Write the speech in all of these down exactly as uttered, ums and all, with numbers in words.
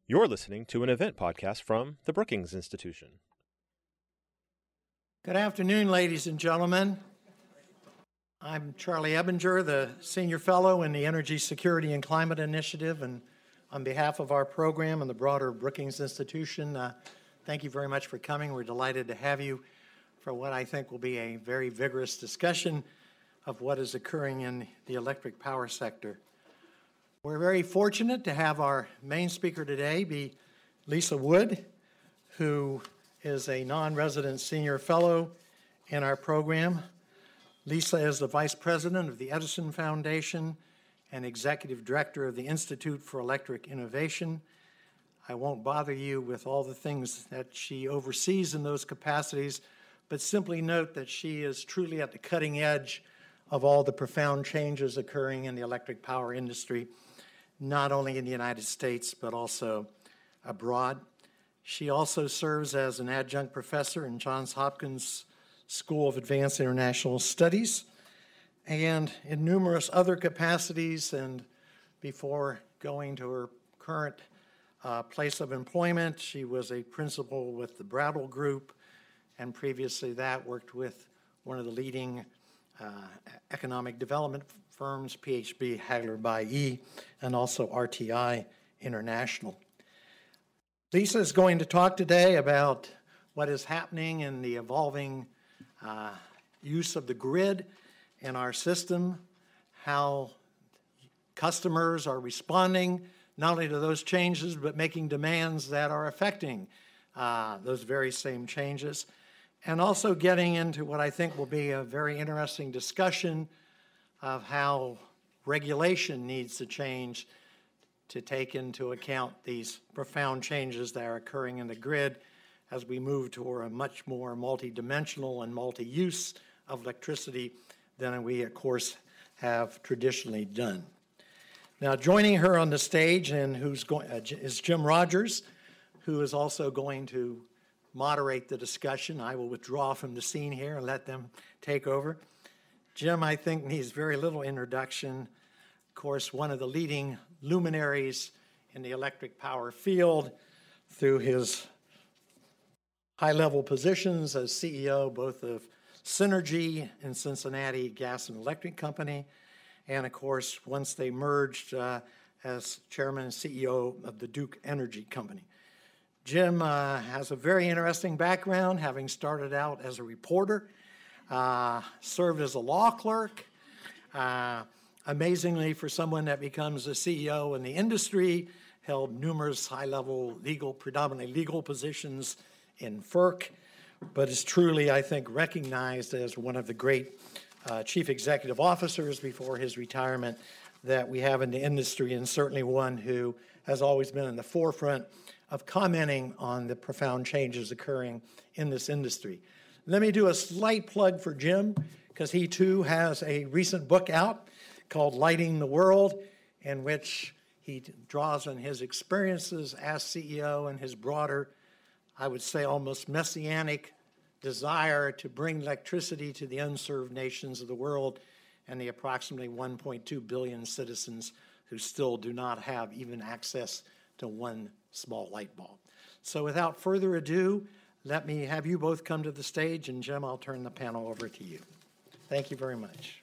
You're listening to an event podcast from the Brookings Institution. Good afternoon, ladies and gentlemen. I'm Charlie Ebinger, the Senior Fellow in the Energy Security and Climate Initiative, and on behalf of our program and the broader Brookings Institution, uh, thank you very much for coming. We're delighted to have you for what I think will be a very vigorous discussion of what is occurring in the electric power sector. We're very fortunate to have our main speaker today be Lisa Wood, who is a non-resident senior fellow in our program. Lisa is the vice president of the Edison Foundation and executive director of the Institute for Electric Innovation. I won't bother you with all the things that she oversees in those capacities, but simply note that she is truly at the cutting edge of all the profound changes occurring in the electric power industry, not only in the United States, but also abroad. She also serves as an adjunct professor in Johns Hopkins School of Advanced International Studies and in numerous other capacities. And before going to her current uh, place of employment, she was a principal with the Brattle Group, and previously that worked with one of the leading uh, economic development firms, P H B Hagler-Bailly, and also R T I International. Lisa is going to talk today about what is happening in the evolving uh, use of the grid in our system, how customers are responding not only to those changes, but making demands that are affecting uh, those very same changes, and also getting into what I think will be a very interesting discussion of how regulation needs to change to take into account these profound changes that are occurring in the grid as we move toward a much more multi-dimensional and multi-use of electricity than we, of course, have traditionally done. Now, joining her on the stage and who's going uh, is Jim Rogers, who is also going to moderate the discussion. I will withdraw from the scene here and let them take over. Jim, I think, needs very little introduction. Of course, one of the leading luminaries in the electric power field through his high-level positions as C E O both of Synergy and Cincinnati Gas and Electric Company, and of course, once they merged uh, as chairman and C E O of the Duke Energy Company. Jim uh, has a very interesting background, having started out as a reporter, uh, served as a law clerk. Uh, amazingly, for someone that becomes a C E O in the industry, held numerous high-level legal, predominantly legal positions in FERC, but is truly, I think, recognized as one of the great uh, chief executive officers before his retirement that we have in the industry, and certainly one who has always been in the forefront of commenting on the profound changes occurring in this industry. Let me do a slight plug for Jim, because he too has a recent book out called Lighting the World, in which he draws on his experiences as C E O and his broader, I would say almost messianic desire to bring electricity to the unserved nations of the world and the approximately one point two billion citizens who still do not have even access to one small light bulb. So without further ado, let me have you both come to the stage, and Jim, I'll turn the panel over to you. Thank you very much.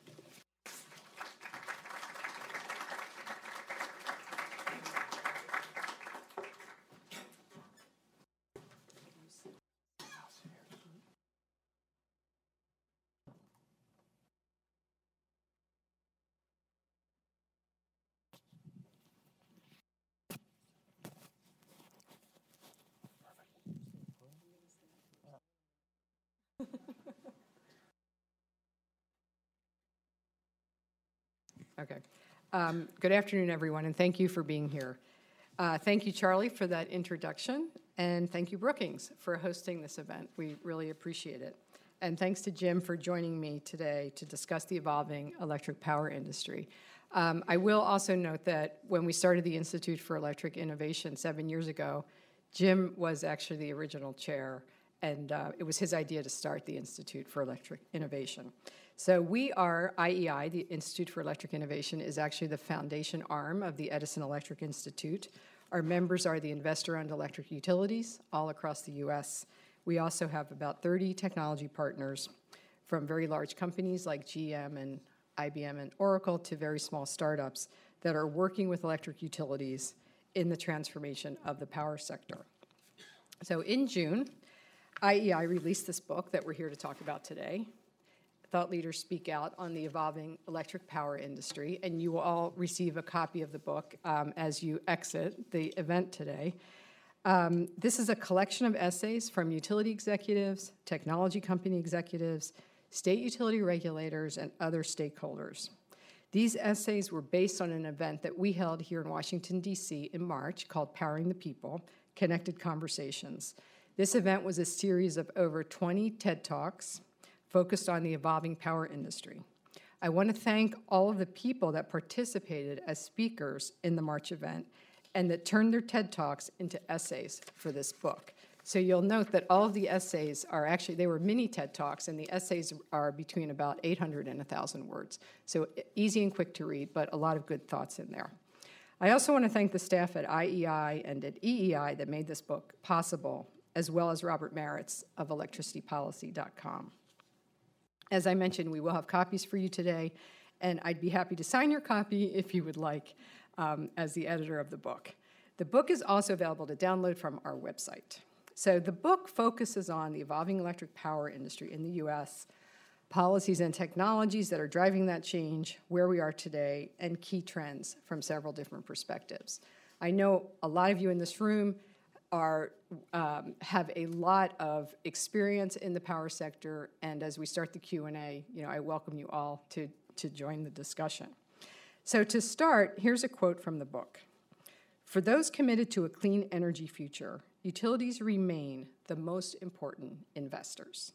Okay. Um, good afternoon, everyone, and thank you for being here. Uh, thank you, Charlie, for that introduction, and thank you, Brookings, for hosting this event. We really appreciate it. And thanks to Jim for joining me today to discuss the evolving electric power industry. Um, I will also note that when we started the Institute for Electric Innovation seven years ago, Jim was actually the original chair, and uh, it was his idea to start the Institute for Electric Innovation. So we are, I E I, the Institute for Electric Innovation, is actually the foundation arm of the Edison Electric Institute. Our members are the investor-owned electric utilities all across the U S. We also have about thirty technology partners, from very large companies like G M and I B M and Oracle to very small startups that are working with electric utilities in the transformation of the power sector. So in June, I E I released this book that we're here to talk about today. Thought Leaders Speak Out on the Evolving Electric Power Industry, and you will all receive a copy of the book um, as you exit the event today. Um, this is a collection of essays from utility executives, technology company executives, state utility regulators, and other stakeholders. These essays were based on an event that we held here in Washington, D C in March called Powering the People, Connected Conversations. This event was a series of over twenty TED Talks focused on the evolving power industry. I want to thank all of the people that participated as speakers in the March event and that turned their TED Talks into essays for this book. So you'll note that all of the essays are actually, they were mini TED Talks, and the essays are between about eight hundred and one thousand words. So easy and quick to read, but a lot of good thoughts in there. I also want to thank the staff at I E I and at E E I that made this book possible, as well as Robert Maritz of electricity policy dot com. As I mentioned, we will have copies for you today, and I'd be happy to sign your copy if you would like um, as the editor of the book. The book is also available to download from our website. So the book focuses on the evolving electric power industry in the U S, policies and technologies that are driving that change, where we are today, and key trends from several different perspectives. I know a lot of you in this room are, um, have a lot of experience in the power sector, and as we start the Q and A, you know, I welcome you all to, to join the discussion. So to start, here's a quote from the book. For those committed to a clean energy future, utilities remain the most important investors.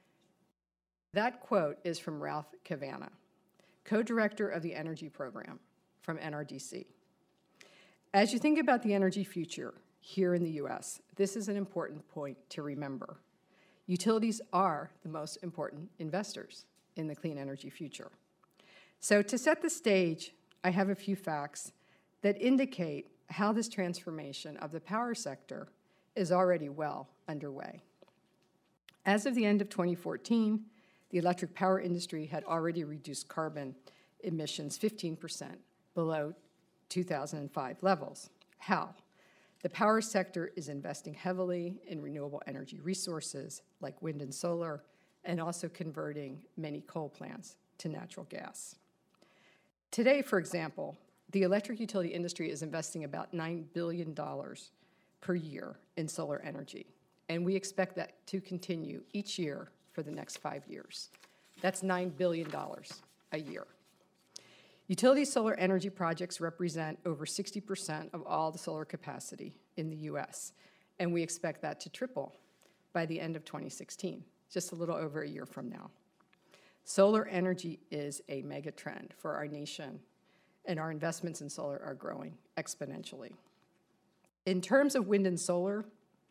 That quote is from Ralph Cavanagh, co-director of the Energy Program from N R D C. As you think about the energy future here in the U S, this is an important point to remember. Utilities are the most important investors in the clean energy future. So to set the stage, I have a few facts that indicate how this transformation of the power sector is already well underway. As of the end of twenty fourteen, the electric power industry had already reduced carbon emissions fifteen percent below two thousand five levels. How? The power sector is investing heavily in renewable energy resources like wind and solar, and also converting many coal plants to natural gas. Today, for example, the electric utility industry is investing about nine billion dollars per year in solar energy, and we expect that to continue each year for the next five years. That's nine billion dollars a year. Utility solar energy projects represent over sixty percent of all the solar capacity in the U S, and we expect that to triple by the end of twenty sixteen, just a little over a year from now. Solar energy is a mega trend for our nation, and our investments in solar are growing exponentially. In terms of wind and solar,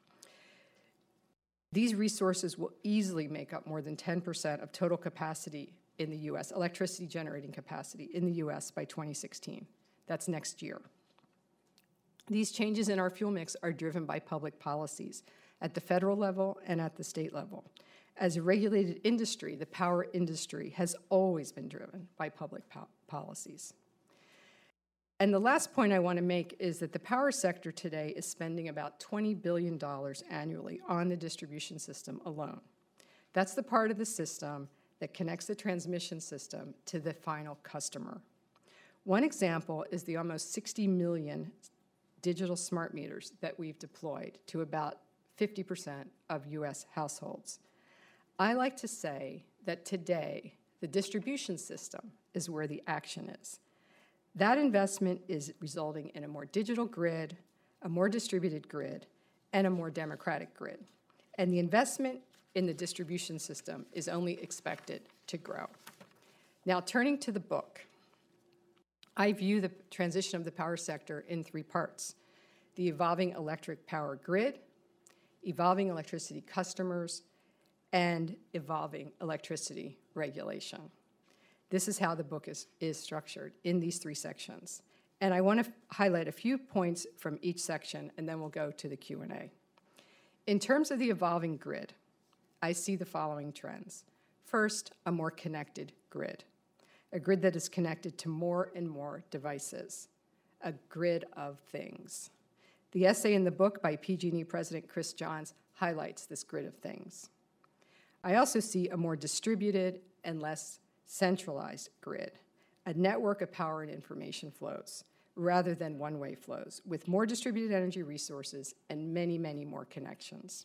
these resources will easily make up more than ten percent of total capacity in the U S, electricity generating capacity in the U S by twenty sixteen. That's next year. These changes in our fuel mix are driven by public policies at the federal level and at the state level. As a regulated industry, the power industry has always been driven by public po- policies. And the last point I want to make is that the power sector today is spending about twenty billion dollars annually on the distribution system alone. That's the part of the system that connects the transmission system to the final customer. One example is the almost sixty million digital smart meters that we've deployed to about fifty percent of U S households. I like to say that today, the distribution system is where the action is. That investment is resulting in a more digital grid, a more distributed grid, and a more democratic grid. And the investment in the distribution system is only expected to grow. Now, turning to the book, I view the transition of the power sector in three parts: the evolving electric power grid, evolving electricity customers, and evolving electricity regulation. This is how the book is, is structured in these three sections. And I want to highlight a few points from each section, and then we'll go to the Q and A. In terms of the evolving grid, I see the following trends. First, a more connected grid, a grid that is connected to more and more devices, a grid of things. The essay in the book by P G and E President Chris Johns highlights this grid of things. I also see a more distributed and less centralized grid, a network of power and information flows, rather than one-way flows, with more distributed energy resources and many, many more connections.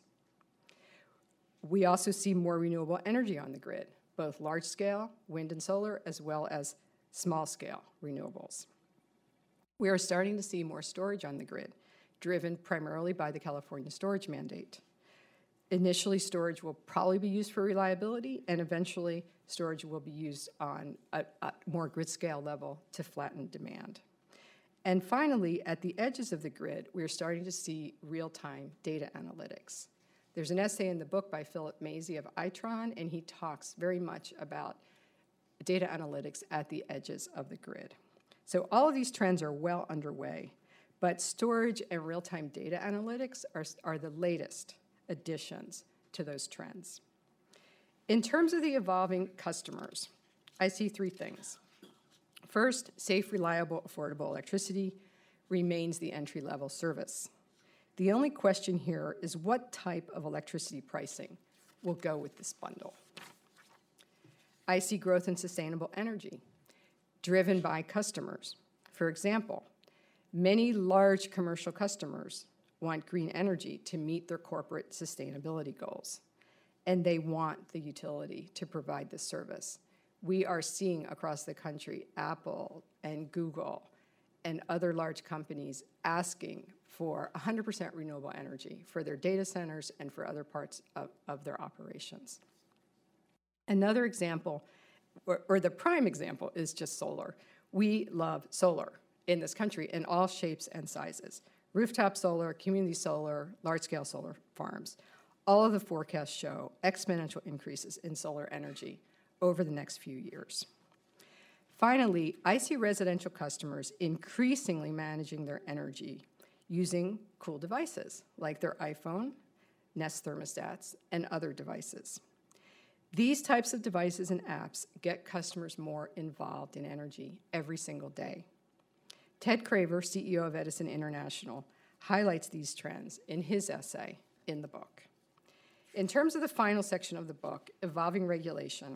We also see more renewable energy on the grid, both large-scale, wind and solar, as well as small-scale renewables. We are starting to see more storage on the grid, driven primarily by the California storage mandate. Initially, storage will probably be used for reliability, and eventually, storage will be used on a, a more grid-scale level to flatten demand. And finally, at the edges of the grid, we're starting to see real-time data analytics. There's an essay in the book by Philip Mazie of Itron, and he talks very much about data analytics at the edges of the grid. So all of these trends are well underway, but storage and real-time data analytics are, are the latest additions to those trends. In terms of the evolving customers, I see three things. First, safe, reliable, affordable electricity remains the entry-level service. The only question here is what type of electricity pricing will go with this bundle. I see growth in sustainable energy, driven by customers. For example, many large commercial customers want green energy to meet their corporate sustainability goals, and they want the utility to provide this service. We are seeing across the country Apple and Google and other large companies asking for one hundred percent renewable energy for their data centers and for other parts of, of their operations. Another example, or, or the prime example, is just solar. We love solar in this country in all shapes and sizes. Rooftop solar, community solar, large-scale solar farms. All of the forecasts show exponential increases in solar energy over the next few years. Finally, I see residential customers increasingly managing their energy using cool devices like their iPhone, Nest thermostats, and other devices. These types of devices and apps get customers more involved in energy every single day. Ted Craver, C E O of Edison International, highlights these trends in his essay in the book. In terms of the final section of the book, Evolving Regulation,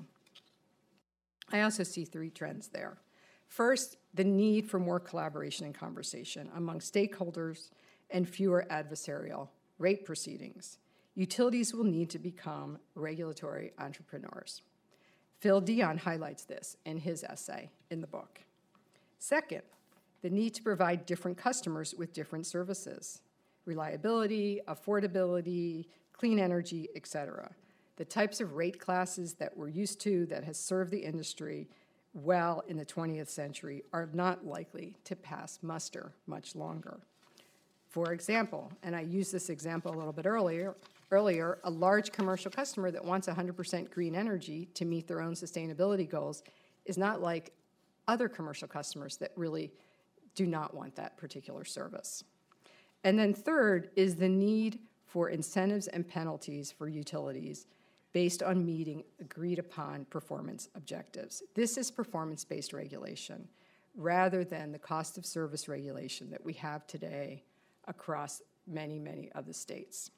I also see three trends there. First, the need for more collaboration and conversation among stakeholders and fewer adversarial rate proceedings. Utilities will need to become regulatory entrepreneurs. Phil Dion highlights this in his essay in the book. Second, the need to provide different customers with different services, reliability, affordability, clean energy, et cetera. The types of rate classes that we're used to that has served the industry well in the twentieth century are not likely to pass muster much longer. For example, and I used this example a little bit earlier, earlier, a large commercial customer that wants one hundred percent green energy to meet their own sustainability goals is not like other commercial customers that really do not want that particular service. And then third is the need for incentives and penalties for utilities based on meeting agreed upon performance objectives. This is performance-based regulation rather than the cost of service regulation that we have today across many, many of the states.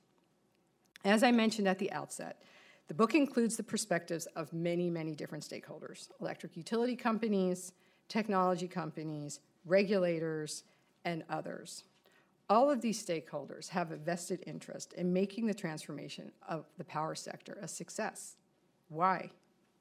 As I mentioned at the outset, the book includes the perspectives of many, many different stakeholders: electric utility companies, technology companies, regulators, and others. All of these stakeholders have a vested interest in making the transformation of the power sector a success. Why?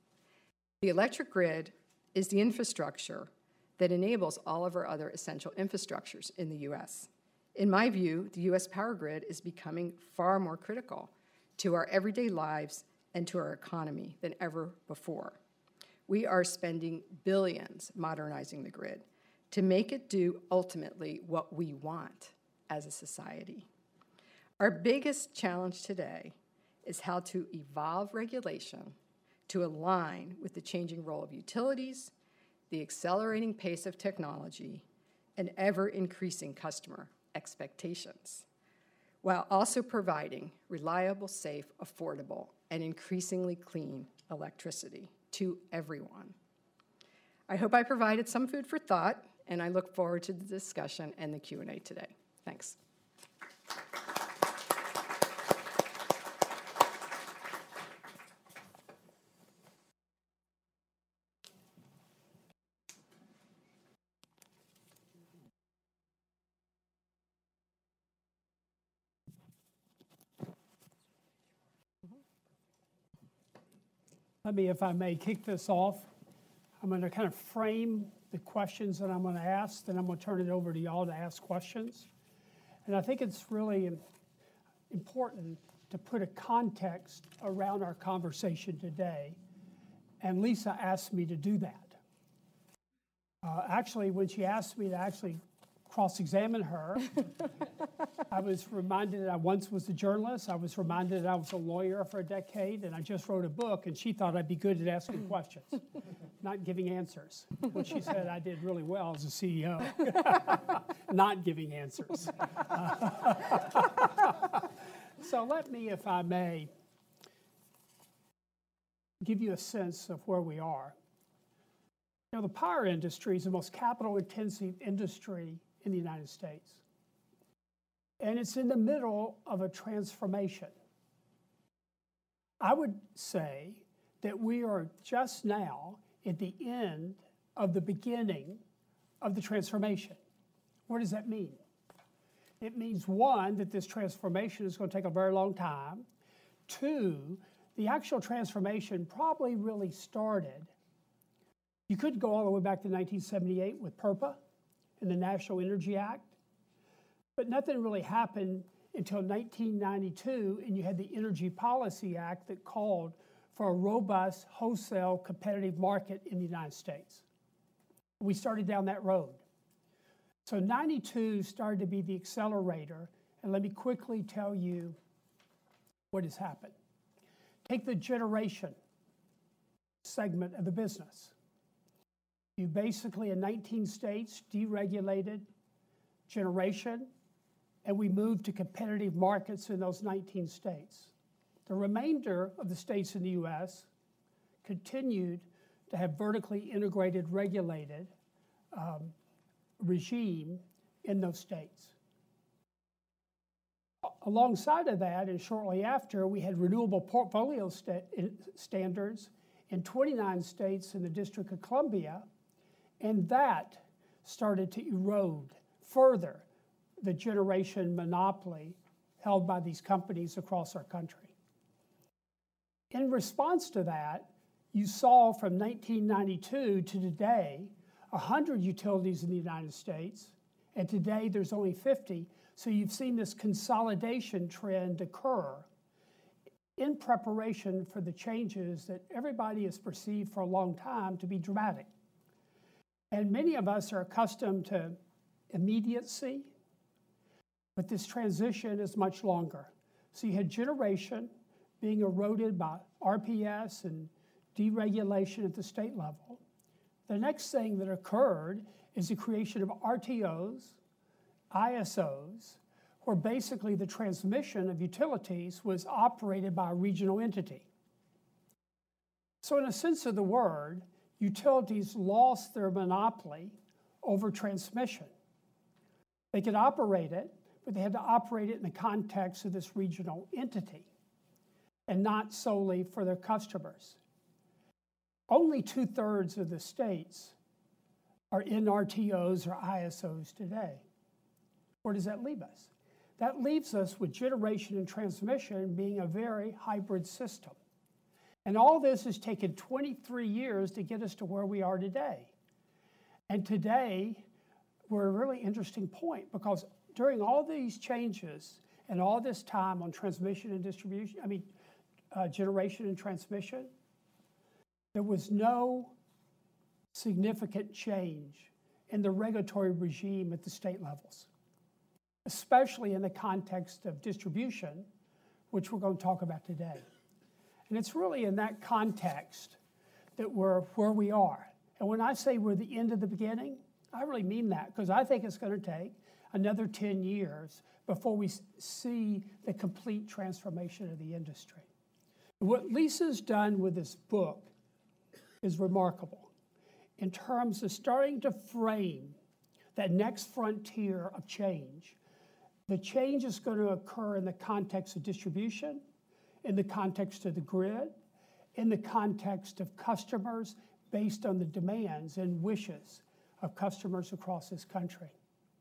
The electric grid is the infrastructure that enables all of our other essential infrastructures in the U S. In my view, the U S power grid is becoming far more critical to our everyday lives and to our economy than ever before. We are spending billions modernizing the grid to make it do ultimately what we want as a society. Our biggest challenge today is how to evolve regulation to align with the changing role of utilities, the accelerating pace of technology, and ever-increasing customer expectations, while also providing reliable, safe, affordable, and increasingly clean electricity to everyone. I hope I provided some food for thought, and I look forward to the discussion and the Q and A today. Thanks. Let me, if I may, kick this off. I'm going to kind of frame the questions that I'm going to ask, then I'm going to turn it over to y'all to ask questions. And I think it's really important to put a context around our conversation today, and Lisa asked me to do that. Uh, actually, when she asked me to actually cross-examine her, I was reminded that I once was a journalist. I was reminded that I was a lawyer for a decade, and I just wrote a book, and she thought I'd be good at asking questions, not giving answers. When she said I did really well as a C E O, not giving answers. So let me, if I may, give you a sense of where we are. You know, the power industry is the most capital-intensive industry in the United States. And it's in the middle of a transformation. I would say that we are just now at the end of the beginning of the transformation. What does that mean? It means, one, that this transformation is going to take a very long time. Two, the actual transformation probably really started. You could go all the way back to nineteen seventy-eight with PURPA and the National Energy Act, but nothing really happened until nineteen ninety-two, and you had the Energy Policy Act that called for a robust wholesale competitive market in the United States. We started down that road. So ninety-two started to be the accelerator, and let me quickly tell you what has happened. Take the generation segment of the business. You basically, in nineteen states, deregulated generation, and we moved to competitive markets in those nineteen states. The remainder of the states in the U S continued to have vertically integrated, regulated um, regime in those states. Alongside of that, and shortly after, we had renewable portfolio sta standards in twenty-nine states in the District of Columbia, and that started to erode further the generation monopoly held by these companies across our country. In response to that, you saw from nineteen ninety-two to today, one hundred utilities in the United States, and today there's only fifty. So you've seen this consolidation trend occur in preparation for the changes that everybody has perceived for a long time to be dramatic. And many of us are accustomed to immediacy, but this transition is much longer. So you had generation being eroded by R P S and deregulation at the state level. The next thing that occurred is the creation of R T Os, I S Os, where basically the transmission of utilities was operated by a regional entity. So in a sense of the word, utilities lost their monopoly over transmission. They could operate it, but they had to operate it in the context of this regional entity and not solely for their customers. Only two-thirds of the states are in R T Os or I S Os today. Where does that leave us? That leaves us with generation and transmission being a very hybrid system. And all this has taken twenty-three years to get us to where we are today. And today, we're at a really interesting point because during all these changes and all this time on transmission and distribution, I mean, uh, generation and transmission, there was no significant change in the regulatory regime at the state levels, especially in the context of distribution, which we're going to talk about today. And it's really in that context that we're where we are. And when I say we're the end of the beginning, I really mean that, because I think it's going to take another ten years before we see the complete transformation of the industry. What Lisa's done with this book is remarkable in terms of starting to frame that next frontier of change. The change is going to occur in the context of distribution, in the context of the grid, in the context of customers based on the demands and wishes of customers across this country.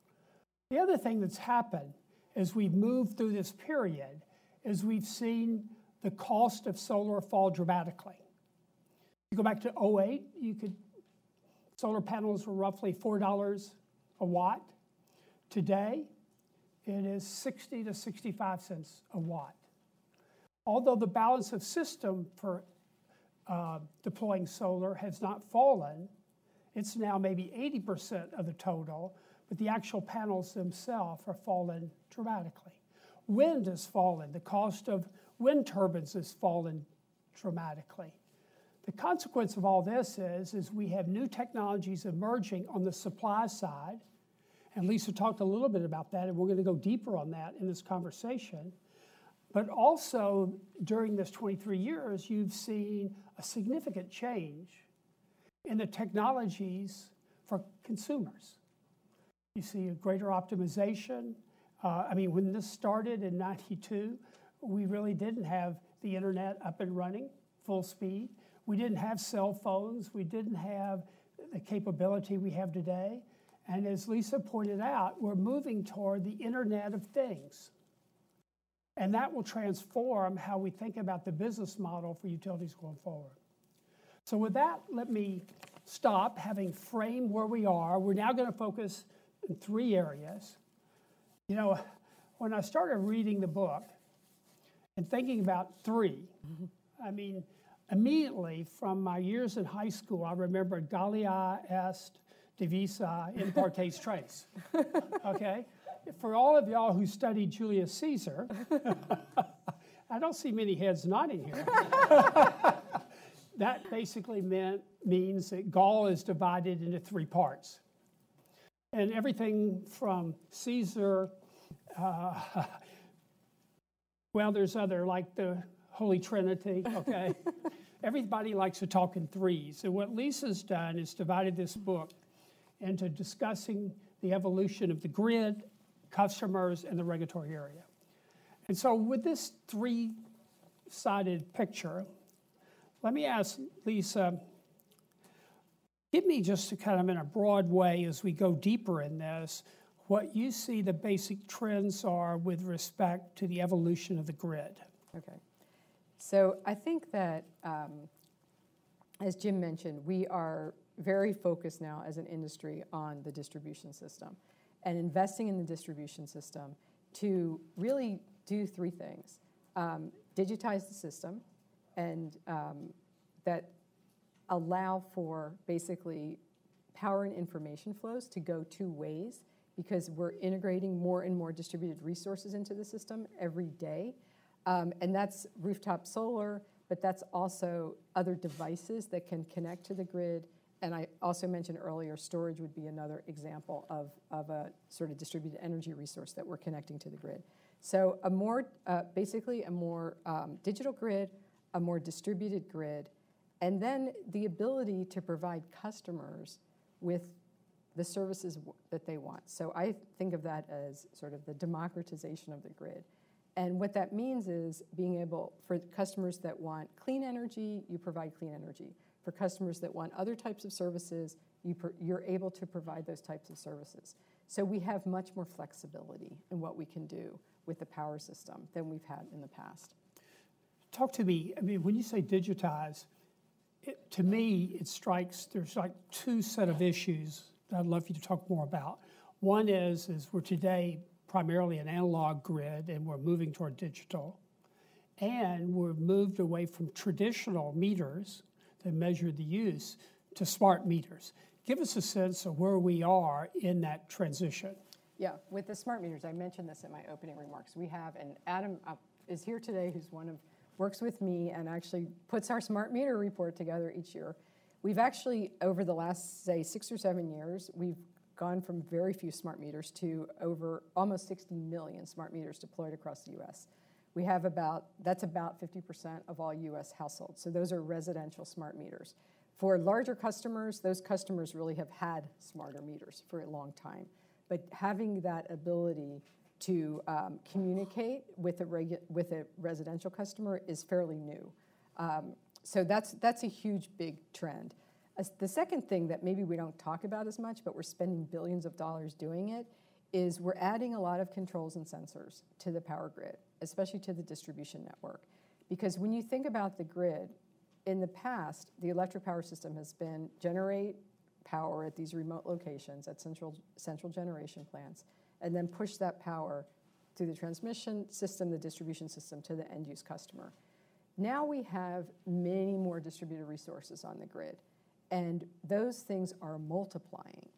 The other thing that's happened as we've moved through this period is we've seen the cost of solar fall dramatically. You go back to oh eight, you could, solar panels were roughly four dollars a watt. Today, it is sixty to sixty-five cents a watt. Although the balance of system for uh, deploying solar has not fallen, it's now maybe eighty percent of the total, but the actual panels themselves are fallen dramatically. Wind has fallen. The cost of wind turbines has fallen dramatically. The consequence of all this is, is we have new technologies emerging on the supply side, and Lisa talked a little bit about that, and we're going to go deeper on that in this conversation. But also, during this twenty-three years, you've seen a significant change in the technologies for consumers. You see a greater optimization. Uh, I mean, when this started in ninety-two, we really didn't have the internet up and running full speed. We didn't have cell phones. We didn't have the capability we have today. And as Lisa pointed out, we're moving toward the Internet of Things. And that will transform how we think about the business model for utilities going forward. So with that, let me stop, having framed where we are. We're now going to focus in three areas. You know, when I started reading the book and thinking about three, mm-hmm. I mean, immediately from my years in high school, I remembered Gallia est divisa in partes tres, okay? For all of y'all who studied Julius Caesar, I don't see many heads nodding here. That basically meant, means that Gaul is divided into three parts. And everything from Caesar, uh, well, there's other, like the Holy Trinity, okay? Everybody likes to talk in threes. And what Lisa's done is divided this book into discussing the evolution of the grid, customers, and the regulatory area. And so with this three-sided picture, let me ask Lisa, give me just to kind of in a broad way as we go deeper in this, what you see the basic trends are with respect to the evolution of the grid. Okay. So I think that, um, as Jim mentioned, we are very focused now as an industry on the distribution system and investing in the distribution system to really do three things. Um, digitize the system and um, that allow for basically power and information flows to go two ways because we're integrating more and more distributed resources into the system every day. Um, and that's rooftop solar, but that's also other devices that can connect to the grid. And I also mentioned earlier, storage would be another example of, of a sort of distributed energy resource that we're connecting to the grid. So a more, uh, basically a more um, digital grid, a more distributed grid, and then the ability to provide customers with the services w- that they want. So I think of that as sort of the democratization of the grid. And what that means is being able, for customers that want clean energy, you provide clean energy. For customers that want other types of services, you per, you're able to provide those types of services. So we have much more flexibility in what we can do with the power system than we've had in the past. Talk to me, I mean, when you say digitize, it, to me, it strikes, there's like two set of issues that I'd love for you to talk more about. One is, is we're today primarily an analog grid and we're moving toward digital. And we're moved away from traditional meters that measure the use to smart meters. Give us a sense of where we are in that transition. Yeah, with the smart meters, I mentioned this in my opening remarks. We have, and Adam uh, is here today, who's one of, works with me and actually puts our smart meter report together each year. We've actually, over the last, say, six or seven years, we've gone from very few smart meters to over almost sixty million smart meters deployed across the U S. We have about, that's about fifty percent of all U S households. So those are residential smart meters. For larger customers, those customers really have had smarter meters for a long time. But having that ability to um, communicate with a, regu with a residential customer is fairly new. Um, so that's, that's a huge, big trend. As the second thing that maybe we don't talk about as much, but we're spending billions of dollars doing it, is we're adding a lot of controls and sensors to the power grid, especially to the distribution network. Because when you think about the grid, in the past, the electric power system has been generate power at these remote locations, at central, central generation plants, and then push that power through the transmission system, the distribution system, to the end-use customer. Now we have many more distributed resources on the grid, and those things are multiplying.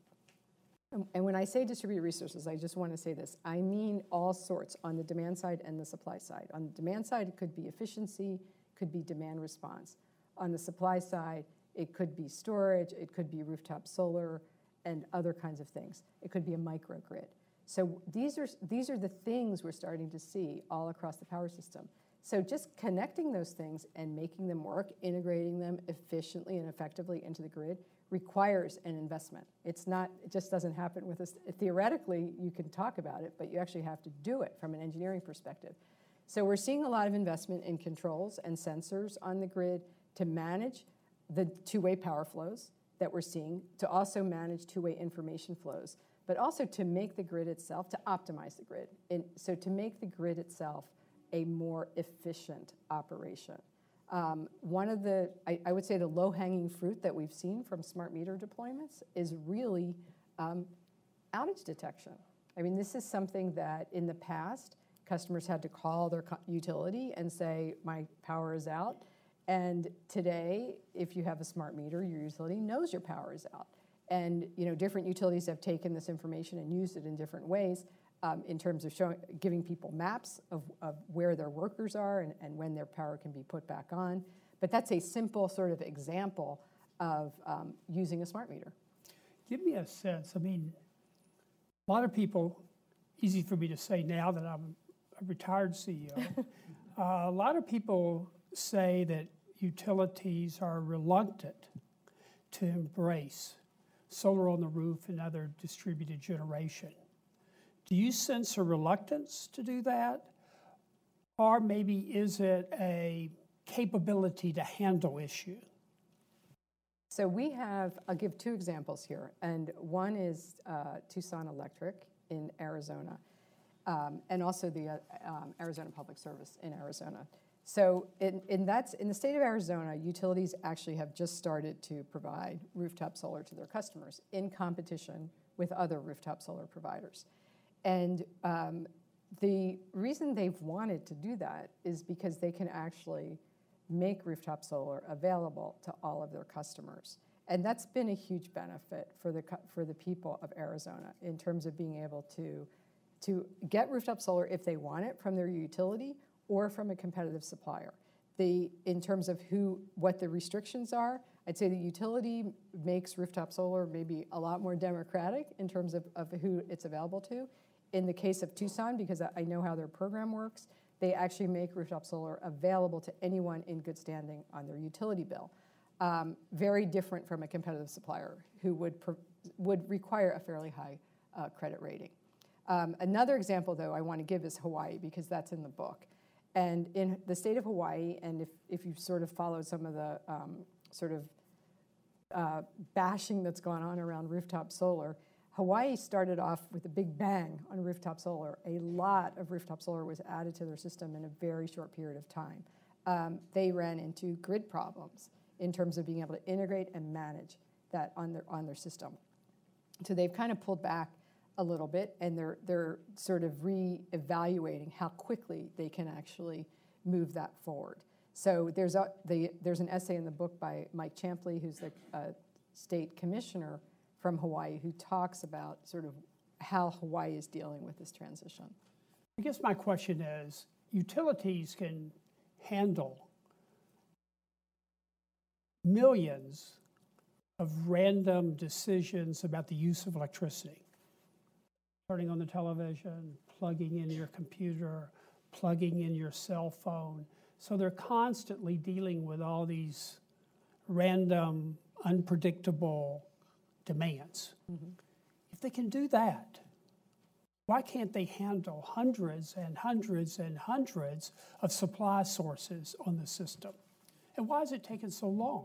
And when I say distributed resources, I just want to say this. I mean all sorts on the demand side and the supply side. On the demand side, it could be efficiency, could be demand response. On the supply side, it could be storage, it could be rooftop solar, and other kinds of things. It could be a microgrid. So these are, these are the things we're starting to see all across the power system. So just connecting those things and making them work, integrating them efficiently and effectively into the grid requires an investment. It's not, it just doesn't happen with us. Theoretically, you can talk about it, but you actually have to do it from an engineering perspective. So we're seeing a lot of investment in controls and sensors on the grid to manage the two-way power flows that we're seeing, to also manage two-way information flows, but also to make the grid itself, to optimize the grid. And so to make the grid itself a more efficient operation. Um, one of the, I, I would say the low-hanging fruit that we've seen from smart meter deployments is really um, outage detection. I mean, this is something that in the past, customers had to call their utility and say, my power is out. And today, if you have a smart meter, your utility knows your power is out. And you know, different utilities have taken this information and used it in different ways um, in terms of showing, giving people maps of, of where their workers are and, and when their power can be put back on. But that's a simple sort of example of um, using a smart meter. Give me a sense. I mean, a lot of people, easy for me to say now that I'm a retired C E O, uh, a lot of people say that utilities are reluctant to embrace solar on the roof and other distributed generation. Do you sense a reluctance to do that? Or maybe is it a capability to handle issue? So we have, I'll give two examples here. And one is uh, Tucson Electric in Arizona, um, and also the uh, um, Arizona Public Service in Arizona. So in, in, that's, in the state of Arizona, utilities actually have just started to provide rooftop solar to their customers in competition with other rooftop solar providers. And um, the reason they've wanted to do that is because they can actually make rooftop solar available to all of their customers. And that's been a huge benefit for the, for the people of Arizona in terms of being able to, to get rooftop solar if they want it from their utility or from a competitive supplier. The, in terms of who, what the restrictions are, I'd say the utility makes rooftop solar maybe a lot more democratic in terms of, of who it's available to. In the case of Tucson, because I know how their program works, they actually make rooftop solar available to anyone in good standing on their utility bill. Um, very different from a competitive supplier who would, pro would require a fairly high uh, credit rating. Um, another example, though, I want to give is Hawaii, because that's in the book. And in the state of Hawaii, and if, if you've sort of followed some of the um, sort of uh, bashing that's gone on around rooftop solar, Hawaii started off with a big bang on rooftop solar. A lot of rooftop solar was added to their system in a very short period of time. Um, they ran into grid problems in terms of being able to integrate and manage that on their, on their system. So they've kind of pulled back a little bit, and they're, they're sort of re-evaluating how quickly they can actually move that forward. So there's, a, the, there's an essay in the book by Mike Champley, who's the uh, state commissioner from Hawaii, who talks about sort of how Hawaii is dealing with this transition. I guess my question is, utilities can handle millions of random decisions about the use of electricity. Turning on the television, plugging in your computer, plugging in your cell phone. So they're constantly dealing with all these random, unpredictable demands. Mm-hmm. If they can do that, why can't they handle hundreds and hundreds and hundreds of supply sources on the system? And why is it taking so long?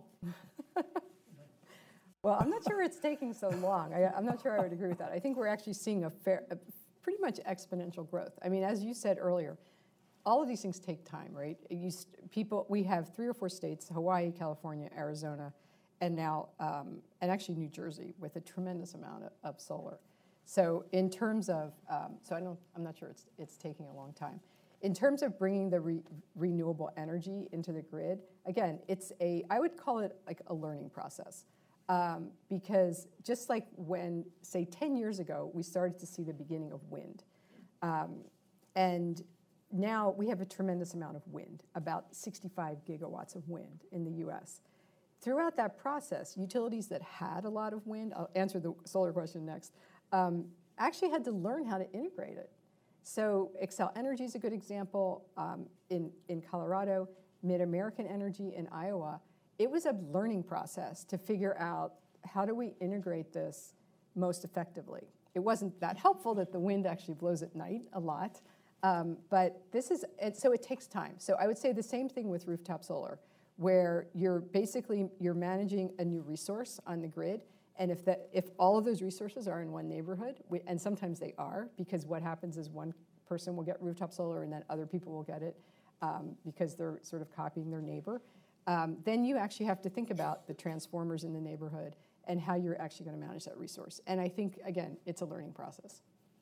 Well, I'm not sure it's taking so long. I, I'm not sure I would agree with that. I think we're actually seeing a, fair, a pretty much exponential growth. I mean, as you said earlier, all of these things take time, right? You, people, we have three or four states, Hawaii, California, Arizona, and now, um, and actually New Jersey, with a tremendous amount of, of solar. So in terms of, um, so I don't, I'm not sure it's, it's taking a long time. In terms of bringing the re renewable energy into the grid, again, it's a, I would call it like a learning process. Um, because just like when, say, ten years ago, we started to see the beginning of wind. Um, and now we have a tremendous amount of wind, about sixty-five gigawatts of wind in the U S. Throughout that process, utilities that had a lot of wind, I'll answer the solar question next, um, actually had to learn how to integrate it. So Xcel Energy is a good example. Um, in, in Colorado, Mid-American Energy in Iowa, it was a learning process to figure out how do we integrate this most effectively. It wasn't that helpful that the wind actually blows at night a lot, um, but this is, and so it takes time. So I would say the same thing with rooftop solar, where you're basically, you're managing a new resource on the grid, and if, that, if all of those resources are in one neighborhood, we, and sometimes they are, because what happens is one person will get rooftop solar and then other people will get it um, because they're sort of copying their neighbor. Um, then you actually have to think about the transformers in the neighborhood and how you're actually going to manage that resource. And I think, again, it's a learning process.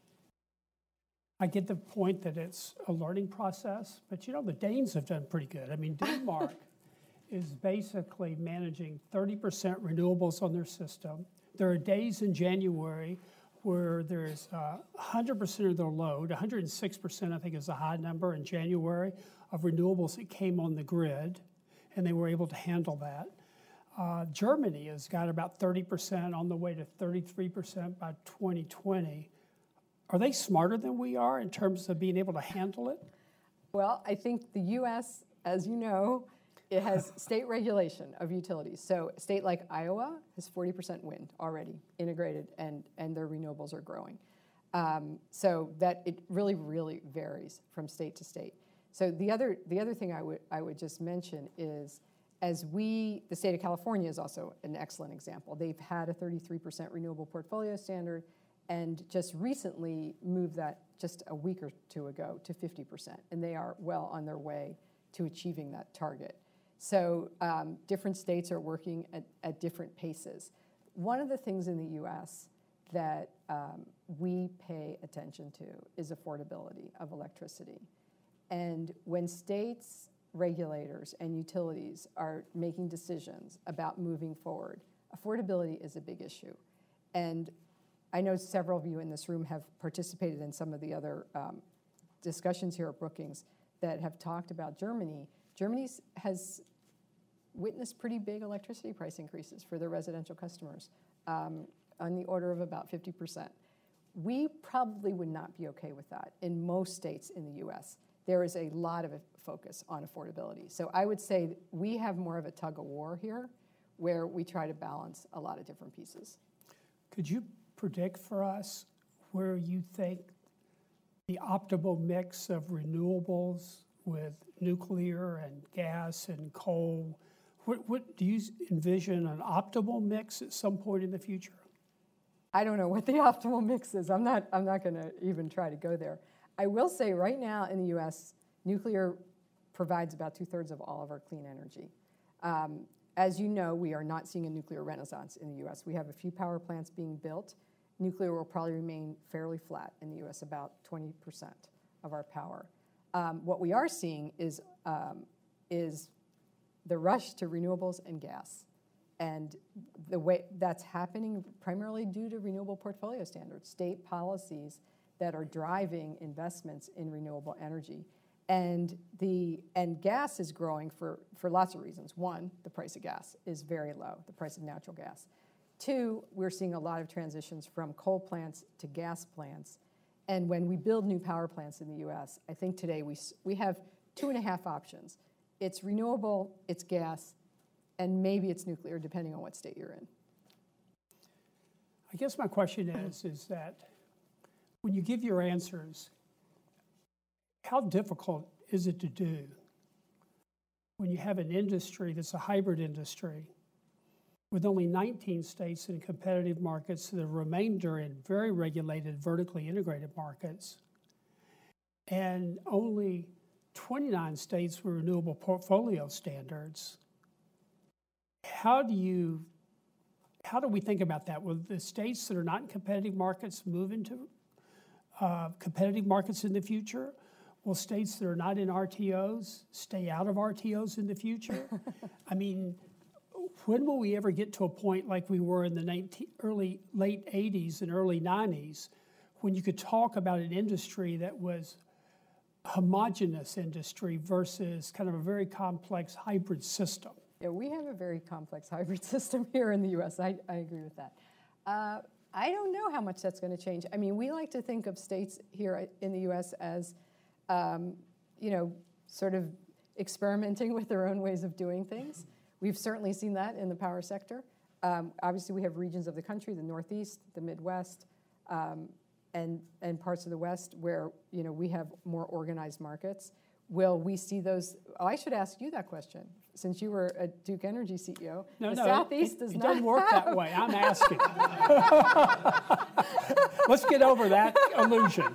I get the point that it's a learning process, but you know, the Danes have done pretty good. I mean, Denmark is basically managing thirty percent renewables on their system. There are days in January where there's uh, one hundred percent of their load, one hundred six percent I think is a high number in January, of renewables that came on the grid, and they were able to handle that. Uh, Germany has got about thirty percent, on the way to thirty-three percent by twenty twenty. Are they smarter than we are in terms of being able to handle it? Well, I think the U S, as you know, it has state regulation of utilities. So a state like Iowa has forty percent wind already integrated, and, and their renewables are growing. Um, so that it really, really varies from state to state. So the other, the other thing I would, I would just mention is, as we, the state of California is also an excellent example. They've had a thirty-three percent renewable portfolio standard, and just recently moved that just a week or two ago to fifty percent. And they are well on their way to achieving that target. So um, different states are working at, at different paces. One of the things in the U S that um, we pay attention to is affordability of electricity. And when states, regulators, and utilities are making decisions about moving forward, affordability is a big issue. And I know several of you in this room have participated in some of the other um, discussions here at Brookings that have talked about Germany. Germany has witnessed pretty big electricity price increases for their residential customers, um, on the order of about fifty percent. We probably would not be okay with that in most states in the U S. There is a lot of focus on affordability. So I would say that we have more of a tug of war here, where we try to balance a lot of different pieces. Could you predict for us where you think the optimal mix of renewables with nuclear and gas and coal, what, what do you envision an optimal mix at some point in the future? I don't know what the optimal mix is. I'm not, I'm not going to even try to go there. I will say right now in the U S, nuclear provides about two-thirds of all of our clean energy. Um, as you know, we are not seeing a nuclear renaissance in the U S. We have a few power plants being built. Nuclear will probably remain fairly flat in the U S, about twenty percent of our power. Um, what we are seeing is, um, is the rush to renewables and gas. And the way that's happening primarily due to renewable portfolio standards, state policies that are driving investments in renewable energy. And the and gas is growing for, for lots of reasons. One, the price of gas is very low, the price of natural gas. Two, we're seeing a lot of transitions from coal plants to gas plants. And when we build new power plants in the U S, I think today we, we have two and a half options. It's renewable, it's gas, and maybe it's nuclear, depending on what state you're in. I guess my question is, is that when you give your answers, how difficult is it to do when you have an industry that's a hybrid industry with only nineteen states in competitive markets, the remainder in very regulated, vertically integrated markets, and only twenty-nine states with renewable portfolio standards? How do you, how do we think about that? Will the states that are not in competitive markets move into uh, competitive markets in the future? Will states that are not in R T Os stay out of R T Os in the future? I mean, when will we ever get to a point like we were in the nineteen, early, late eighties and early nineties, when you could talk about an industry that was a homogeneous industry versus kind of a very complex hybrid system? Yeah, we have a very complex hybrid system here in the U S. I, I agree with that. Uh, I don't know how much that's going to change. I mean, we like to think of states here in the U S as, um, you know, sort of experimenting with their own ways of doing things. We've certainly seen that in the power sector. Um, obviously, we have regions of the country, the Northeast, the Midwest, um, and, and parts of the West where, you know, we have more organized markets. Will we see those? Oh, I should ask you that question, since you were a Duke Energy C E O. No, the no, Southeast it, does it not doesn't work have. that way. I'm asking. Let's get over that illusion.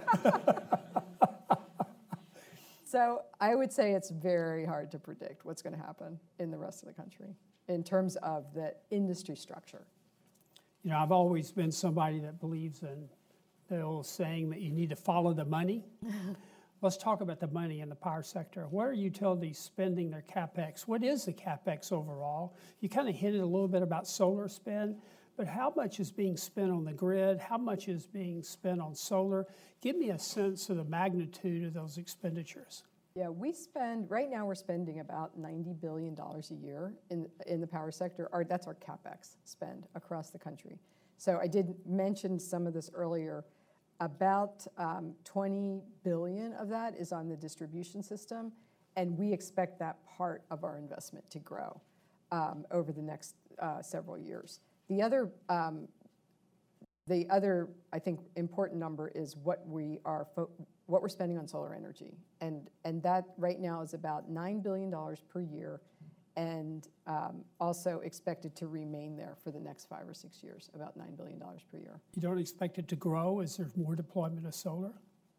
So I would say it's very hard to predict what's going to happen in the rest of the country in terms of the industry structure. You know, I've always been somebody that believes in the old saying that you need to follow the money. Let's talk about the money in the power sector. Where are utilities spending their CapEx? What is the CapEx overall? You kind of hinted a little bit about solar spend, but how much is being spent on the grid? How much is being spent on solar? Give me a sense of the magnitude of those expenditures. Yeah, we spend, right now we're spending about ninety billion dollars a year in, in the power sector. Our, that's our CapEx spend across the country. So I did mention some of this earlier. About um, twenty billion dollars of that is on the distribution system, and we expect that part of our investment to grow um, over the next uh, several years. The other, um, the other, I think, important number is what we are, fo what we're spending on solar energy, and and that right now is about nine billion dollars per year, and um, also expected to remain there for the next five or six years, about nine billion dollars per year. You don't expect it to grow as there's more deployment of solar?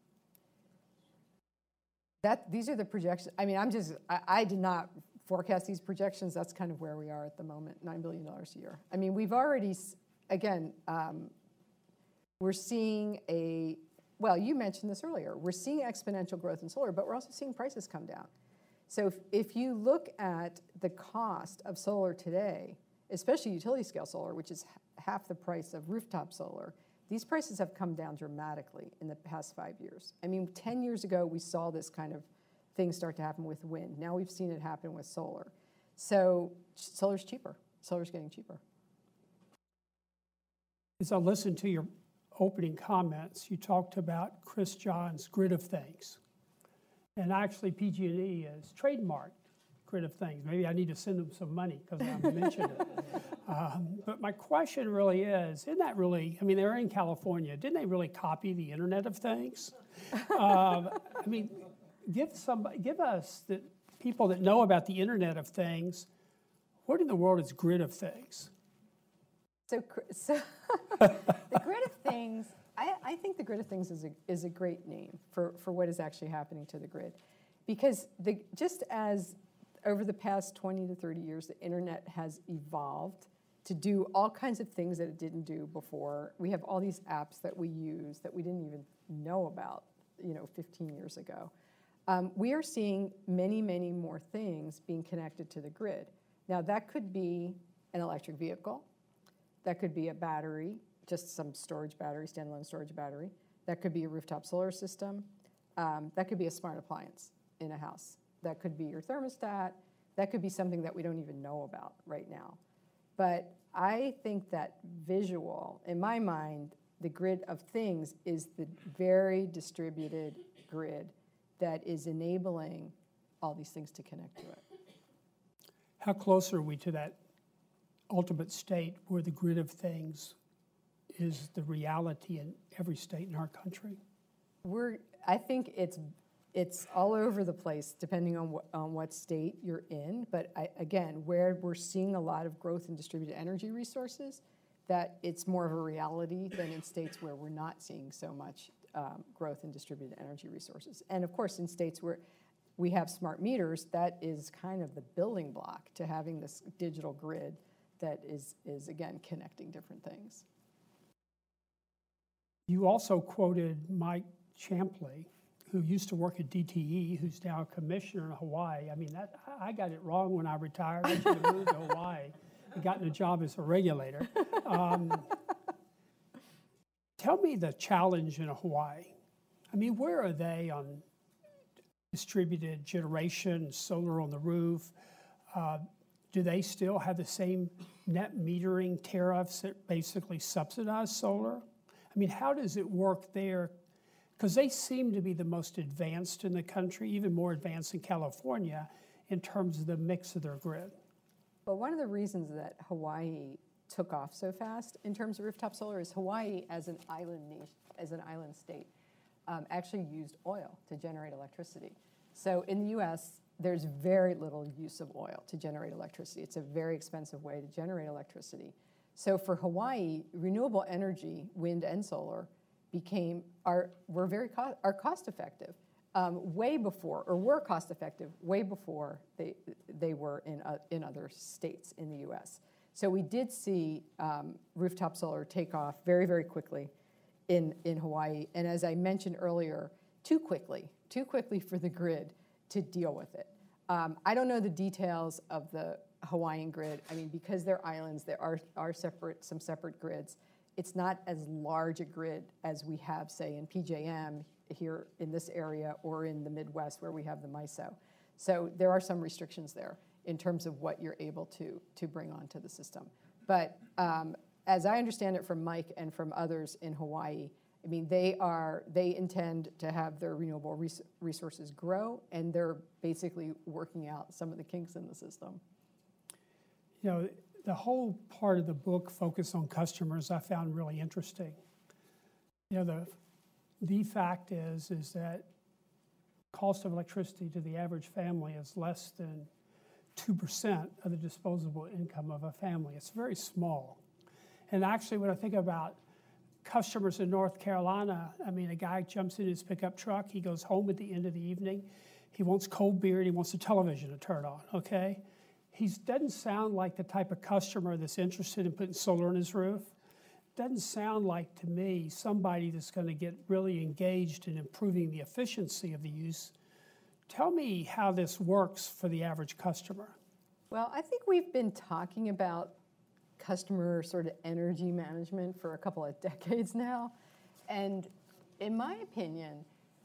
That these are the projections. I mean, I'm just, I, I did not forecast these projections. That's kind of where we are at the moment, nine billion dollars a year. I mean, we've already, again, um, we're seeing a, well, you mentioned this earlier, we're seeing exponential growth in solar, but we're also seeing prices come down. So if, if you look at the cost of solar today, especially utility scale solar, which is half the price of rooftop solar, these prices have come down dramatically in the past five years. I mean, ten years ago, we saw this kind of thing start to happen with wind. Now we've seen it happen with solar. So solar's cheaper. Solar's getting cheaper. As I listened to your opening comments, you talked about Chris Johns' Grid of Things. And actually, P G and E has trademarked Grid of Things. Maybe I need to send them some money because I mentioned it. Um, but my question really is, isn't that really, I mean, they're in California. Didn't they really copy the Internet of Things? um, I mean, give some, give us, the people that know about the Internet of Things, what in the world is Grid of Things? So, so the Grid of Things, I, I think the Grid of Things is a, is a great name for, for what is actually happening to the grid. Because the, just as over the past twenty to thirty years, the internet has evolved to do all kinds of things that it didn't do before. We have all these apps that we use that we didn't even know about, you know, fifteen years ago. Um, we are seeing many, many more things being connected to the grid. Now, that could be an electric vehicle. That could be a battery, just some storage battery, standalone storage battery. That could be a rooftop solar system. Um, that could be a smart appliance. in a house. That could be your thermostat. That could be something that we don't even know about right now. But I think that visual, in my mind, the grid of things is the very distributed grid that is enabling all these things to connect to it. How close are we to that ultimate state where the grid of things is the reality in every state in our country? We're, I think it's it's all over the place depending on what, on what state you're in. But I, again, where we're seeing a lot of growth in distributed energy resources, that it's more of a reality than in states where we're not seeing so much um, growth in distributed energy resources. And of course, in states where we have smart meters, that is kind of the building block to having this digital grid that is, is again, connecting different things. You also quoted Mike Champley, who used to work at D T E, who's now a commissioner in Hawaii. I mean, that, I got it wrong when I retired. I should have moved to Hawaii and gotten a job as a regulator. Um, tell me the challenge in Hawaii. I mean, where are they on distributed generation, solar on the roof? Uh, do they still have the same net metering tariffs that basically subsidize solar? I mean, how does it work there? Because they seem to be the most advanced in the country, even more advanced in California, in terms of the mix of their grid. Well, one of the reasons that Hawaii took off so fast in terms of rooftop solar is Hawaii, as an island nation, as an island state, um, actually used oil to generate electricity. So in the U S, there's very little use of oil to generate electricity. It's a very expensive way to generate electricity. So for Hawaii, renewable energy, wind and solar, became are were very co are cost effective um, way before, or were cost effective way before they they were in uh, in other states in the U S. So we did see um, rooftop solar take off very very quickly in in Hawaii, and as I mentioned earlier, too quickly, too quickly for the grid to deal with it. Um, I don't know the details of the Hawaiian grid. I mean, because they're islands, there are are separate some separate grids. It's not as large a grid as we have, say, in P J M here in this area or in the Midwest where we have the MISO. So there are some restrictions there in terms of what you're able to, to bring onto the system. But um, as I understand it from Mike and from others in Hawaii, I mean, they are, they intend to have their renewable res resources grow, and they're basically working out some of the kinks in the system. You know, the whole part of the book focused on customers I found really interesting. You know, the, the fact is, is that cost of electricity to the average family is less than two percent of the disposable income of a family. It's very small. And actually, when I think about customers in North Carolina, I mean, a guy jumps in his pickup truck, he goes home at the end of the evening, he wants cold beer, and he wants the television to turn on, okay? He doesn't sound like the type of customer that's interested in putting solar on his roof. Doesn't sound like, to me, somebody that's going to get really engaged in improving the efficiency of the use. Tell me how this works for the average customer. Well, I think we've been talking about customer sort of energy management for a couple of decades now. And in my opinion,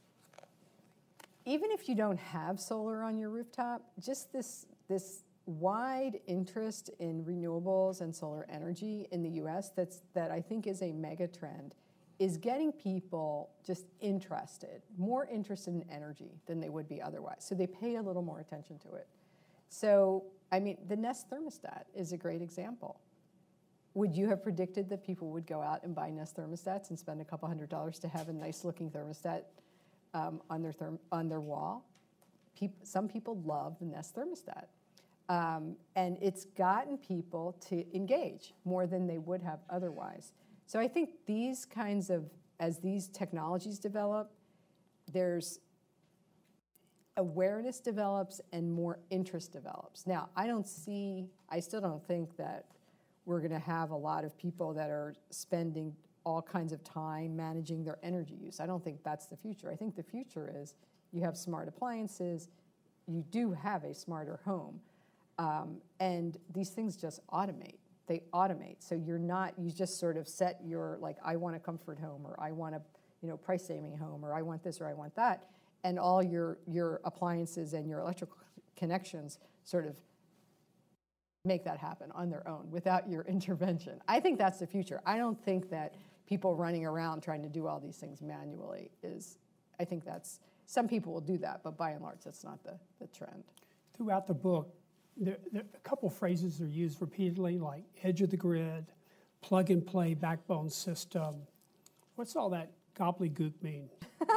even if you don't have solar on your rooftop, just this, this wide interest in renewables and solar energy in the U S that's, that I think is a mega trend is getting people just interested, more interested in energy than they would be otherwise. So they pay a little more attention to it. So, I mean, the Nest thermostat is a great example. Would you have predicted that people would go out and buy Nest thermostats and spend a couple hundred dollars to have a nice looking thermostat um, on their therm on their wall? Peop some people love the Nest thermostat. Um, and it's gotten people to engage more than they would have otherwise. So I think these kinds of, as these technologies develop, there's awareness develops and more interest develops. Now, I don't see, I still don't think that we're gonna have a lot of people that are spending all kinds of time managing their energy use. I don't think that's the future. I think the future is you have smart appliances, you do have a smarter home. Um, and these things just automate. They automate. So you're not, you just sort of set your, like, I want a comfort home, or I want a, you know, price saving home, or I want this, or I want that. and all your, your appliances and your electrical connections sort of make that happen on their own without your intervention. I think that's the future. I don't think that people running around trying to do all these things manually is, I think that's, some people will do that, but by and large, that's not the, the trend. Throughout the book, there, there, a couple phrases are used repeatedly, like edge of the grid, plug-and-play backbone system. What's all that gobbledygook mean?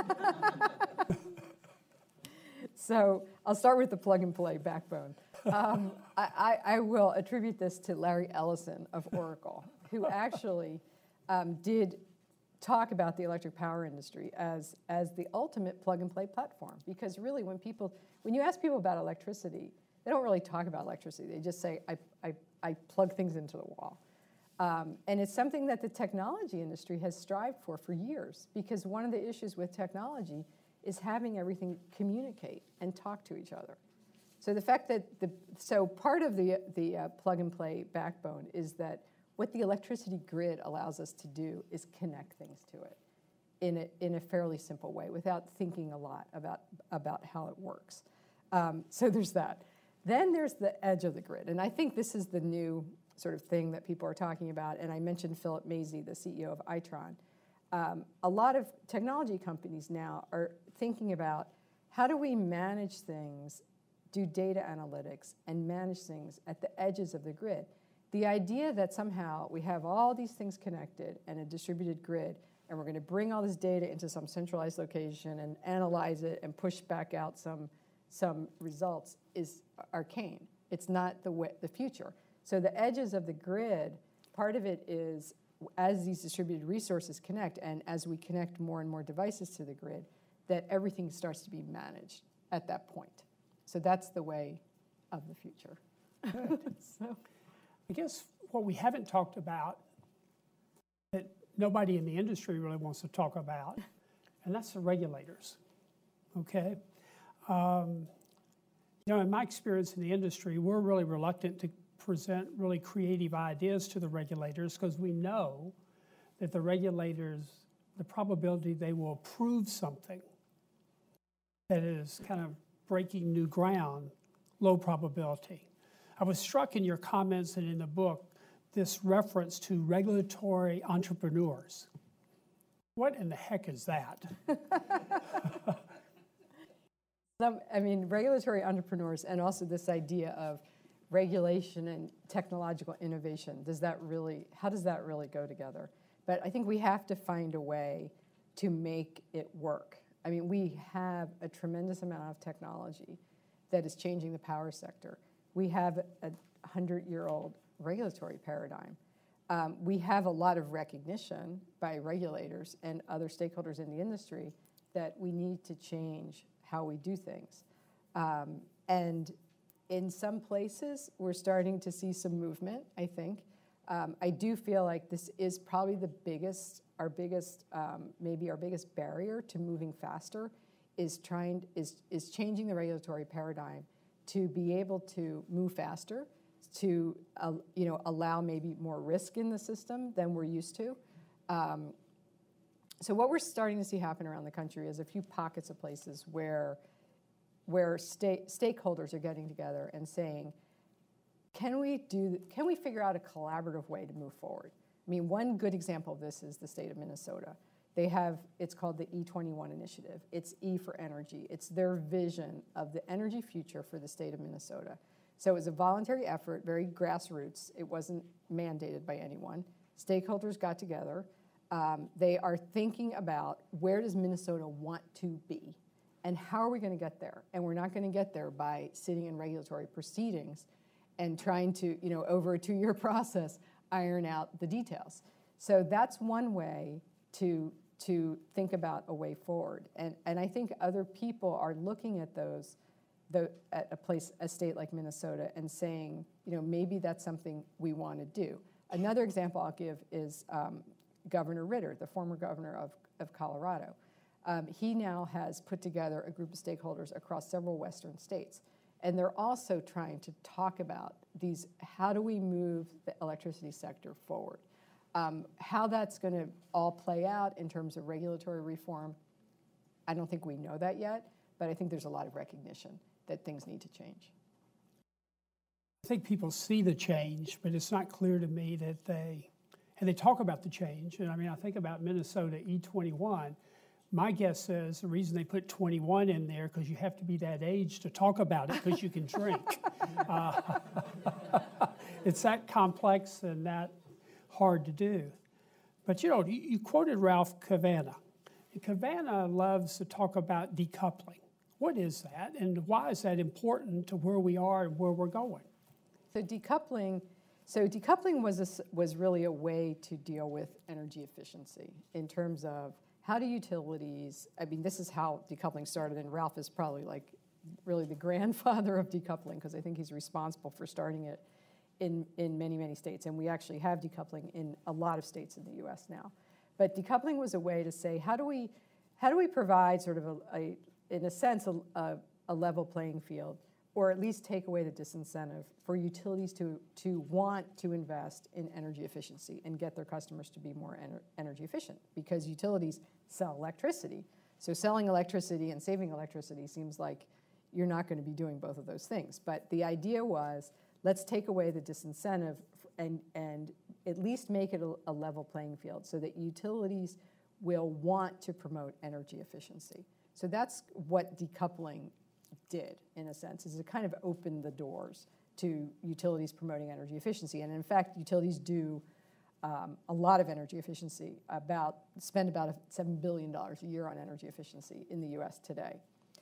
So I'll start with the plug-and-play backbone. Um, I, I, I will attribute this to Larry Ellison of Oracle, who actually um, did talk about the electric power industry as, as the ultimate plug-and-play platform. Because really, when people, when you ask people about electricity, they don't really talk about electricity. They just say, I, I, I plug things into the wall. Um, and it's something that the technology industry has strived for for years, because one of the issues with technology is having everything communicate and talk to each other. So the fact that the, so part of the, the uh, plug-and-play backbone is that what the electricity grid allows us to do is connect things to it in a, in a fairly simple way without thinking a lot about, about how it works. Um, so there's that. Then there's the edge of the grid. And I think this is the new sort of thing that people are talking about. And I mentioned Philip Mazie, the C E O of Itron. Um, a lot of technology companies now are thinking about how do we manage things, do data analytics, and manage things at the edges of the grid. The idea that somehow we have all these things connected and a distributed grid, and we're going to bring all this data into some centralized location and analyze it and push back out some, some results is arcane. It's not the, way, the future. So the edges of the grid, part of it is as these distributed resources connect and as we connect more and more devices to the grid, that everything starts to be managed at that point. So that's the way of the future. So. I guess what we haven't talked about that nobody in the industry really wants to talk about, and that's the regulators, okay? Um, you know, in my experience in the industry, we're really reluctant to present really creative ideas to the regulators because we know that the regulators, the probability they will approve something that is kind of breaking new ground, low probability. I was struck in your comments and in the book, this reference to regulatory entrepreneurs. What in the heck is that? Some, I mean, regulatory entrepreneurs and also this idea of regulation and technological innovation, does that really, how does that really go together? But I think we have to find a way to make it work. I mean, we have a tremendous amount of technology that is changing the power sector. We have a hundred-year-old regulatory paradigm. Um, we have a lot of recognition by regulators and other stakeholders in the industry that we need to change how we do things. Um, and in some places, we're starting to see some movement, I think. Um, I do feel like this is probably the biggest, our biggest, um, maybe our biggest barrier to moving faster is trying, is, is changing the regulatory paradigm to be able to move faster, to uh, you know, allow maybe more risk in the system than we're used to. Um, so what we're starting to see happen around the country is a few pockets of places where, where state, stakeholders are getting together and saying, can we, do, can we figure out a collaborative way to move forward? I mean, one good example of this is the state of Minnesota. They have, it's called the E twenty-one initiative. It's E for energy. It's their vision of the energy future for the state of Minnesota. So it was a voluntary effort, very grassroots. It wasn't mandated by anyone. Stakeholders got together. Um, they are thinking about where does Minnesota want to be and how are we going to get there? And we're not going to get there by sitting in regulatory proceedings and trying to, you know, over a two-year process, iron out the details. So that's one way to to think about a way forward. And, and I think other people are looking at those, the, at a place, a state like Minnesota and saying, you know, maybe that's something we want to do. Another example I'll give is um, Governor Ritter, the former governor of, of Colorado. Um, he now has put together a group of stakeholders across several Western states. And they're also trying to talk about these, how do we move the electricity sector forward? Um, how that's going to all play out in terms of regulatory reform, I don't think we know that yet, but I think there's a lot of recognition that things need to change. I think people see the change, but it's not clear to me that they, and they talk about the change. And I mean, I think about Minnesota E twenty-one. My guess is the reason they put twenty-one in there because you have to be that age to talk about it because you can drink. uh, it's that complex and that hard to do. But you know, you, you quoted Ralph Cavanagh. And Cavanagh loves to talk about decoupling. What is that, and why is that important to where we are and where we're going? So decoupling, so decoupling was a, was really a way to deal with energy efficiency in terms of how do utilities, I mean, this is how decoupling started, and Ralph is probably like really the grandfather of decoupling because I think he's responsible for starting it in, in many, many states. And we actually have decoupling in a lot of states in the U S now. But decoupling was a way to say, how do we, how do we provide sort of a, a in a sense, a, a, a level playing field, or at least take away the disincentive for utilities to, to want to invest in energy efficiency and get their customers to be more ener energy efficient, because utilities sell electricity. So selling electricity and saving electricity seems like you're not going to be doing both of those things. But the idea was, let's take away the disincentive and, and at least make it a, a level playing field so that utilities will want to promote energy efficiency. So that's what decoupling did, in a sense, is it kind of opened the doors to utilities promoting energy efficiency. And in fact, utilities do um, a lot of energy efficiency, about spend about seven billion dollars a year on energy efficiency in the U S today.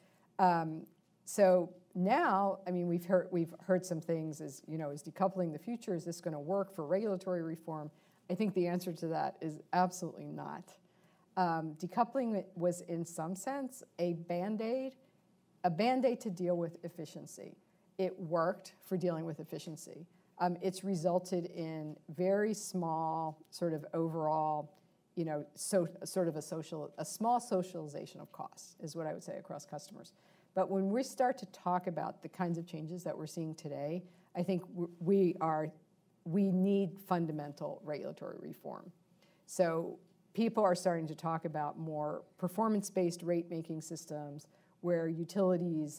Um, so now, I mean, we've heard, we've heard some things as, you know, is decoupling the future? Is this going to work for regulatory reform? I think the answer to that is absolutely not. Um, decoupling was, in some sense, a Band-Aid, a Band-Aid to deal with efficiency. It worked for dealing with efficiency. Um, it's resulted in very small, sort of overall, you know, so, sort of a social, a small socialization of costs is what I would say across customers. But when we start to talk about the kinds of changes that we're seeing today, I think we are, we need fundamental regulatory reform. So people are starting to talk about more performance-based rate-making systems where utilities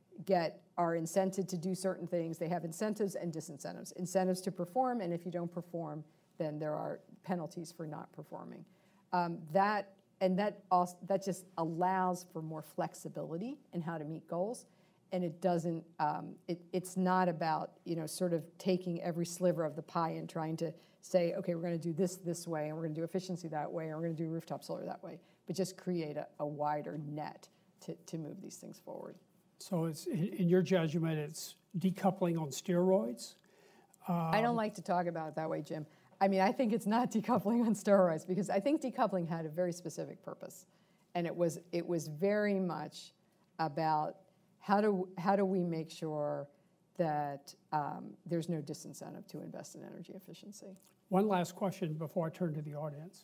get are incented to do certain things. They have incentives and disincentives. Incentives to perform, and if you don't perform, then there are penalties for not performing. Um, that and that also that just allows for more flexibility in how to meet goals, and it doesn't. Um, it, it's not about you know sort of taking every sliver of the pie and trying to say, okay, we're going to do this this way, and we're going to do efficiency that way, and we're going to do rooftop solar that way, but just create a, a wider net to, to move these things forward. So it's, in, in your judgment, it's decoupling on steroids? Um, I don't like to talk about it that way, Jim. I mean, I think it's not decoupling on steroids, because I think decoupling had a very specific purpose, and it was it was very much about how do how do we make sure that um, there's no disincentive to invest in energy efficiency. One last question before I turn to the audience.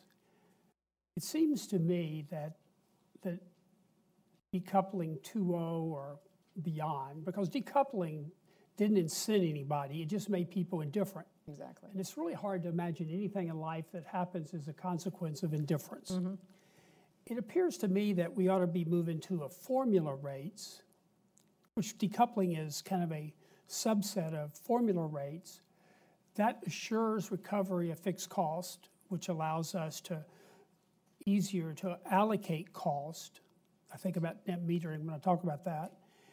It seems to me that that decoupling two point oh or beyond, because decoupling didn't incent anybody, it just made people indifferent. Exactly. And it's really hard to imagine anything in life that happens as a consequence of indifference. Mm-hmm. It appears to me that we ought to be moving to a formula rates, which decoupling is kind of a subset of formula rates that assures recovery of fixed cost, which allows us to easier to allocate cost. I think about net metering when I talk about that.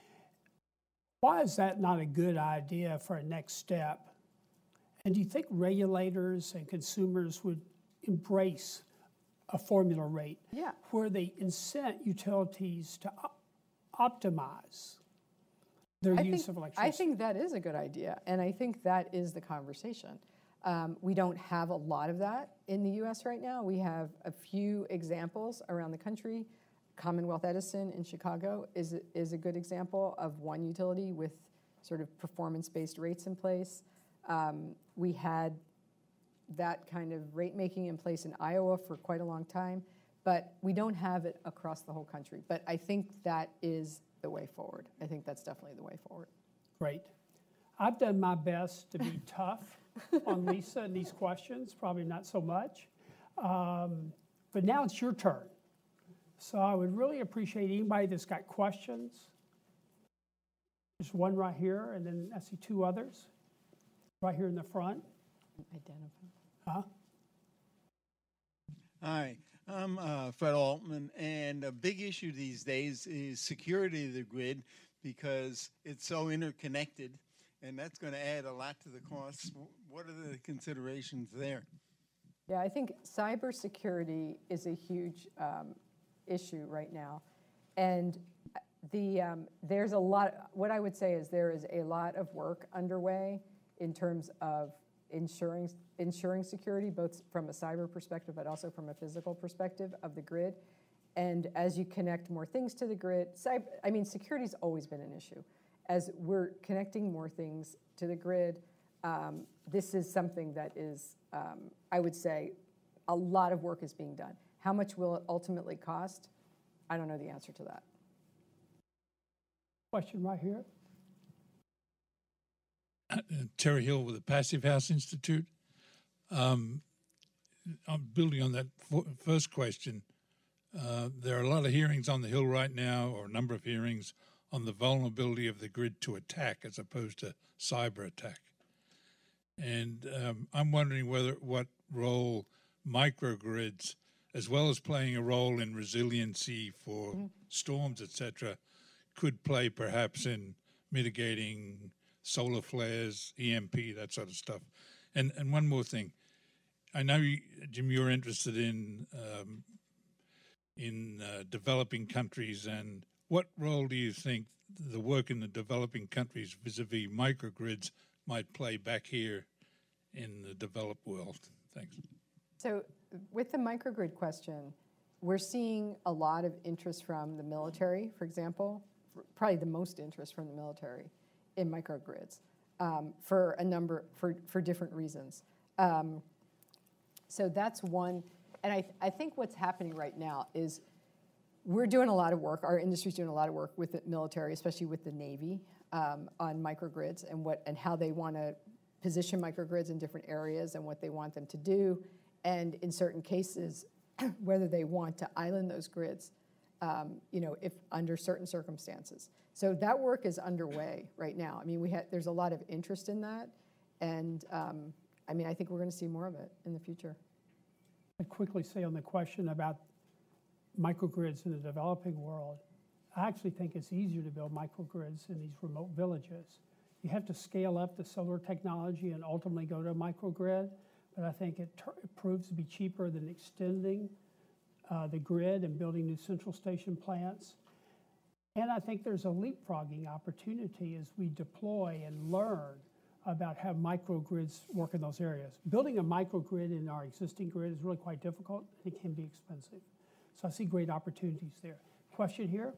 Why is that not a good idea for a next step? And do you think regulators and consumers would embrace a formula rate yeah. where they incent utilities to op optimize their I use think, of electricity? I think that is a good idea, and I think that is the conversation. Um, we don't have a lot of that in the U S right now. We have a few examples around the country. Commonwealth Edison in Chicago is, is a good example of one utility with sort of performance-based rates in place. Um, we had that kind of rate making in place in Iowa for quite a long time, but we don't have it across the whole country. But I think that is the way forward. I think that's definitely the way forward. Great. I've done my best to be tough on Lisa and these questions, probably not so much. Um, but now it's your turn. So I would really appreciate anybody that's got questions. There's one right here, and then I see two others right here in the front. Identify. Huh? Hi, I'm uh, Fred Altman, and a big issue these days is security of the grid because it's so interconnected, and that's going to add a lot to the costs. What are the considerations there? Yeah, I think cybersecurity is a huge um, issue right now. And the um, there's a lot, what I would say is there is a lot of work underway in terms of ensuring, ensuring security, both from a cyber perspective, but also from a physical perspective of the grid. And as you connect more things to the grid, cyber, I mean, security's always been an issue. As we're connecting more things to the grid, um, this is something that is, um, I would say, a lot of work is being done. How much will it ultimately cost? I don't know the answer to that. Question right here. Uh, Terry Hill with the Passive House Institute. Um, I'm building on that f- first question. Uh, there are a lot of hearings on the Hill right now, or a number of hearings, on the vulnerability of the grid to attack as opposed to cyber attack. And um, I'm wondering whether what role microgrids, as well as playing a role in resiliency for mm-hmm. storms, et cetera, could play perhaps in mitigating solar flares, E M P, that sort of stuff. And and one more thing. I know, you, Jim, you're interested in um, in uh, developing countries, and what role do you think the work in the developing countries vis-a-vis microgrids might play back here in the developed world? Thanks. So with the microgrid question, we're seeing a lot of interest from the military, for example, probably the most interest from the military in microgrids um, for a number, for, for different reasons. Um, so that's one, and I, th- I think what's happening right now is we're doing a lot of work, our industry's doing a lot of work with the military, especially with the Navy, um, on microgrids and what and how they want to position microgrids in different areas and what they want them to do, and in certain cases, whether they want to island those grids, um, you know, if under certain circumstances. So that work is underway right now. I mean, we had there's a lot of interest in that, and um, I mean, I think we're going to see more of it in the future. I'd quickly say on the question about microgrids in the developing world, I actually think it's easier to build microgrids in these remote villages. You have to scale up the solar technology and ultimately go to a microgrid, but I think it, ter- it proves to be cheaper than extending uh, the grid and building new central station plants. And I think there's a leapfrogging opportunity as we deploy and learn about how microgrids work in those areas. Building a microgrid in our existing grid is really quite difficult. It can be expensive. So I see great opportunities there. Question here?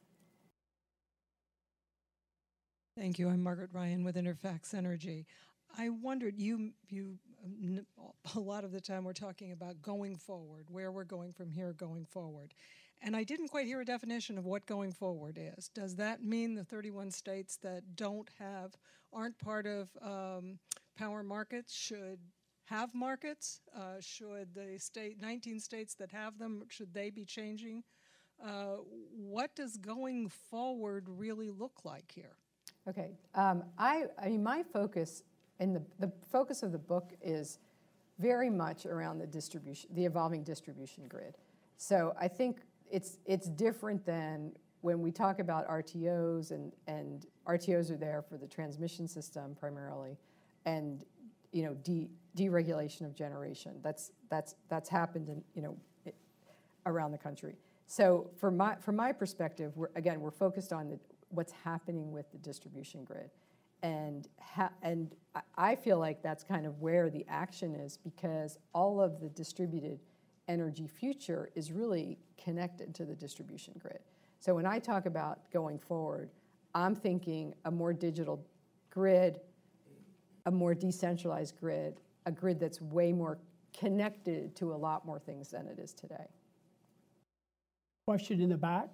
Thank you. I'm Margaret Ryan with Interfax Energy. I wondered, you, you, a lot of the time we're talking about going forward, where we're going from here going forward. And I didn't quite hear a definition of what going forward is. Does that mean the thirty-one states that don't have, aren't part of um, power markets should have markets? Uh, should the state, nineteen states that have them, should they be changing? Uh, what does going forward really look like here? Okay, um, I, I mean, my focus, and the, the focus of the book is very much around the distribution, the evolving distribution grid. So I think it's it's different than when we talk about R T Os, and, and R T Os are there for the transmission system primarily, and you know, de, deregulation of generation. That's that's that's happened in, you know, it, around the country. So from my from my perspective, we're, again, we're focused on the, what's happening with the distribution grid, and ha, and I feel like that's kind of where the action is, because all of the distributed energy future is really connected to the distribution grid. So when I talk about going forward, I'm thinking a more digital grid, a more decentralized grid, a grid that's way more connected to a lot more things than it is today. Question in the back.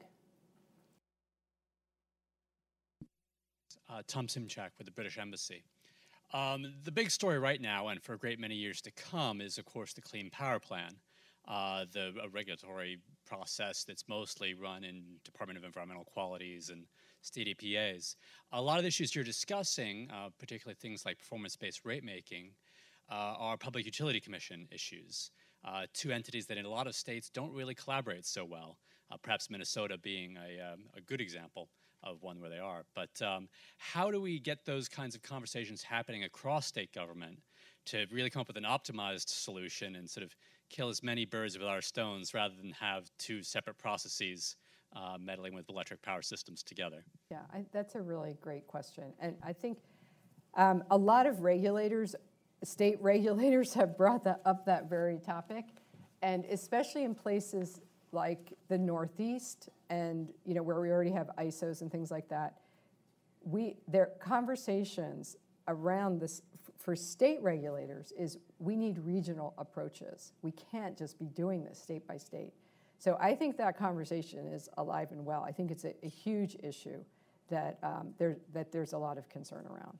Uh, Tom Simchak with the British Embassy. Um, the big story right now, and for a great many years to come, is, of course, the Clean Power Plan. uh, the a regulatory process that's mostly run in Department of Environmental Qualities and state E P As. A lot of the issues you're discussing, uh, particularly things like performance-based rate making, uh, are Public Utility Commission issues. Uh, two entities that in a lot of states don't really collaborate so well, uh, perhaps Minnesota being a, um, a good example of one where they are. But um, how do we get those kinds of conversations happening across state government to really come up with an optimized solution and sort of kill as many birds with our stones rather than have two separate processes uh, meddling with electric power systems together? Yeah, I, that's a really great question. And I think um, a lot of regulators, state regulators have brought that up that very topic. And especially in places like the Northeast and, you know, where we already have I S Os and things like that, we, their conversations around this for state regulators is we need regional approaches. We can't just be doing this state by state. So I think that conversation is alive and well. I think it's a, a huge issue that, um, there, that there's a lot of concern around.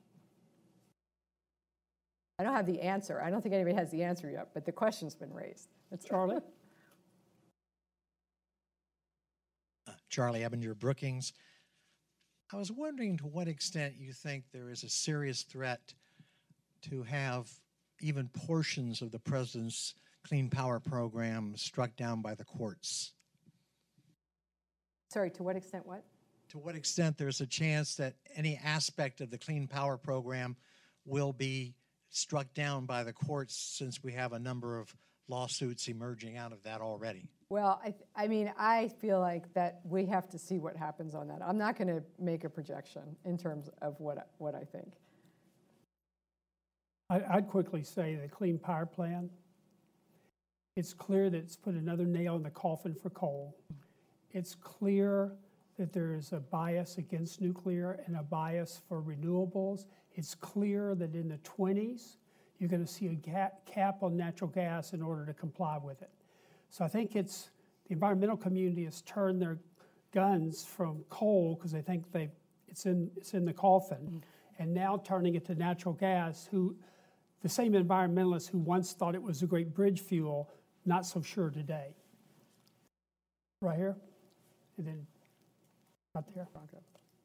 I don't have the answer. I don't think anybody has the answer yet, but the question's been raised. That's Charlie? Uh, Charlie Ebinger, Brookings. I was wondering to what extent you think there is a serious threat to have even portions of the president's Clean Power Program struck down by the courts. Sorry, to what extent what? To what extent there's a chance that any aspect of the Clean Power Program will be struck down by the courts, since we have a number of lawsuits emerging out of that already? Well, I, I mean, I feel like that we have to see what happens on that. I'm not going to make a projection in terms of what, what I think. I, I'd quickly say the Clean Power Plan, it's clear that it's put another nail in the coffin for coal. It's clear that there is a bias against nuclear and a bias for renewables. It's clear that in the twenties, you're going to see a gap, cap on natural gas in order to comply with it. So I think it's the environmental community has turned their guns from coal because they think they it's in it's in the coffin, mm. and now turning it to natural gas. Who, the same environmentalists who once thought it was a great bridge fuel, not so sure today. Right here, and then right there. Bronco.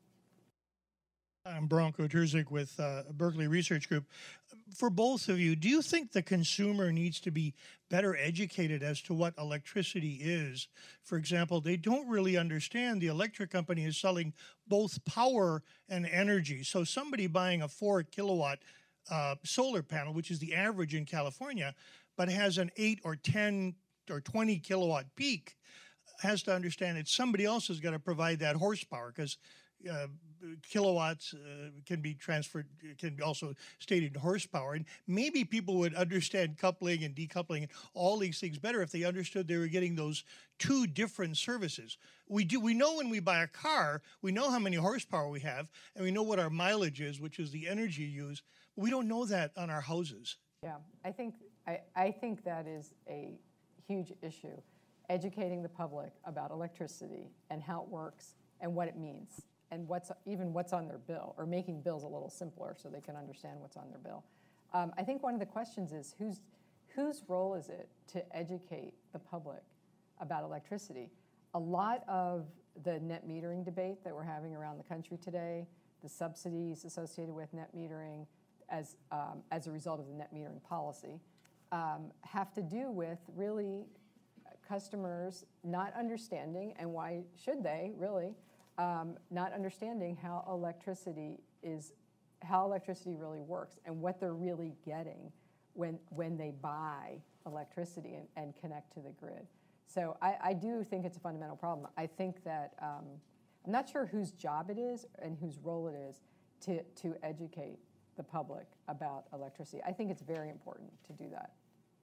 I'm Bronco Terzic with uh, Berkeley Research Group. For both of you, do you think the consumer needs to be better educated as to what electricity is? For example, they don't really understand the electric company is selling both power and energy. So somebody buying a four kilowatt uh, solar panel, which is the average in California, but has an eight or ten or twenty kilowatt peak, has to understand that somebody else is going to provide that horsepower, because Uh, kilowatts uh, can be transferred, can be also stated in horsepower. And maybe people would understand coupling and decoupling and all these things better if they understood they were getting those two different services. We do. We know when we buy a car, we know how many horsepower we have, and we know what our mileage is, which is the energy used. But we don't know that on our houses. Yeah, I think I, I think that is a huge issue, educating the public about electricity and how it works and what it means, and what's even what's on their bill, or making bills a little simpler so they can understand what's on their bill. Um, I think one of the questions is whose whose role is it to educate the public about electricity? A lot of the net metering debate that we're having around the country today, the subsidies associated with net metering as um, as a result of the net metering policy, um, have to do with really customers not understanding, and why should they really, Um, not understanding how electricity is, how electricity really works, and what they're really getting when when they buy electricity and, and connect to the grid. So I, I do think it's a fundamental problem. I think that um, I'm not sure whose job it is and whose role it is to to educate the public about electricity. I think it's very important to do that.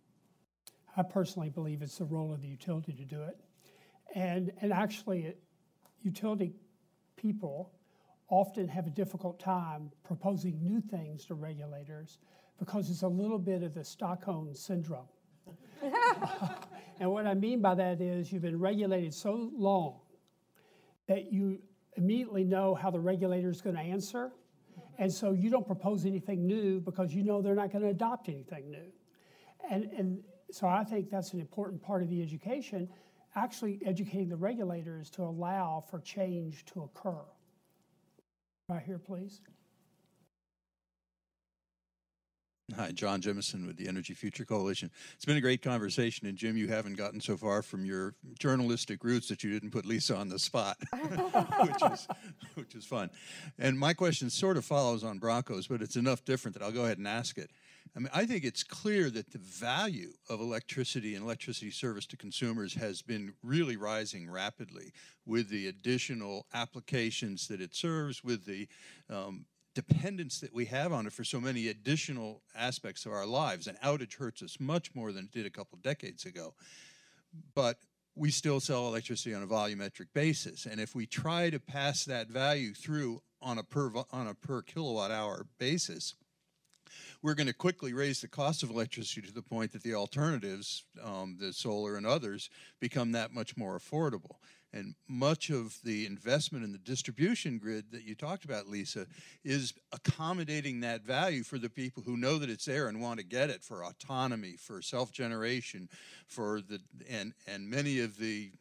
I personally believe it's the role of the utility to do it, and and actually. It, Utility people often have a difficult time proposing new things to regulators because it's a little bit of the Stockholm syndrome. And what I mean by that is you've been regulated so long that you immediately know how the regulator is going to answer, and so you don't propose anything new because you know they're not going to adopt anything new. And, and So I think that's an important part of the education, actually educating the regulators to allow for change to occur. Right here, please. Hi, John Jemison with the Energy Future Coalition. It's been a great conversation, and Jim, you haven't gotten so far from your journalistic roots that you didn't put Lisa on the spot, which is which is fun. And my question sort of follows on Branko's, but it's enough different that I'll go ahead and ask it. I mean, I think it's clear that the value of electricity and electricity service to consumers has been really rising rapidly with the additional applications that it serves, with the um, dependence that we have on it for so many additional aspects of our lives. An outage hurts us much more than it did a couple decades ago. But we still sell electricity on a volumetric basis. And if we try to pass that value through on a per, on a per kilowatt hour basis, we're going to quickly raise the cost of electricity to the point that the alternatives, um, the solar and others, become that much more affordable. And much of the investment in the distribution grid that you talked about, Lisa, is accommodating that value for the people who know that it's there and want to get it, for autonomy, for self-generation, for the and and many of the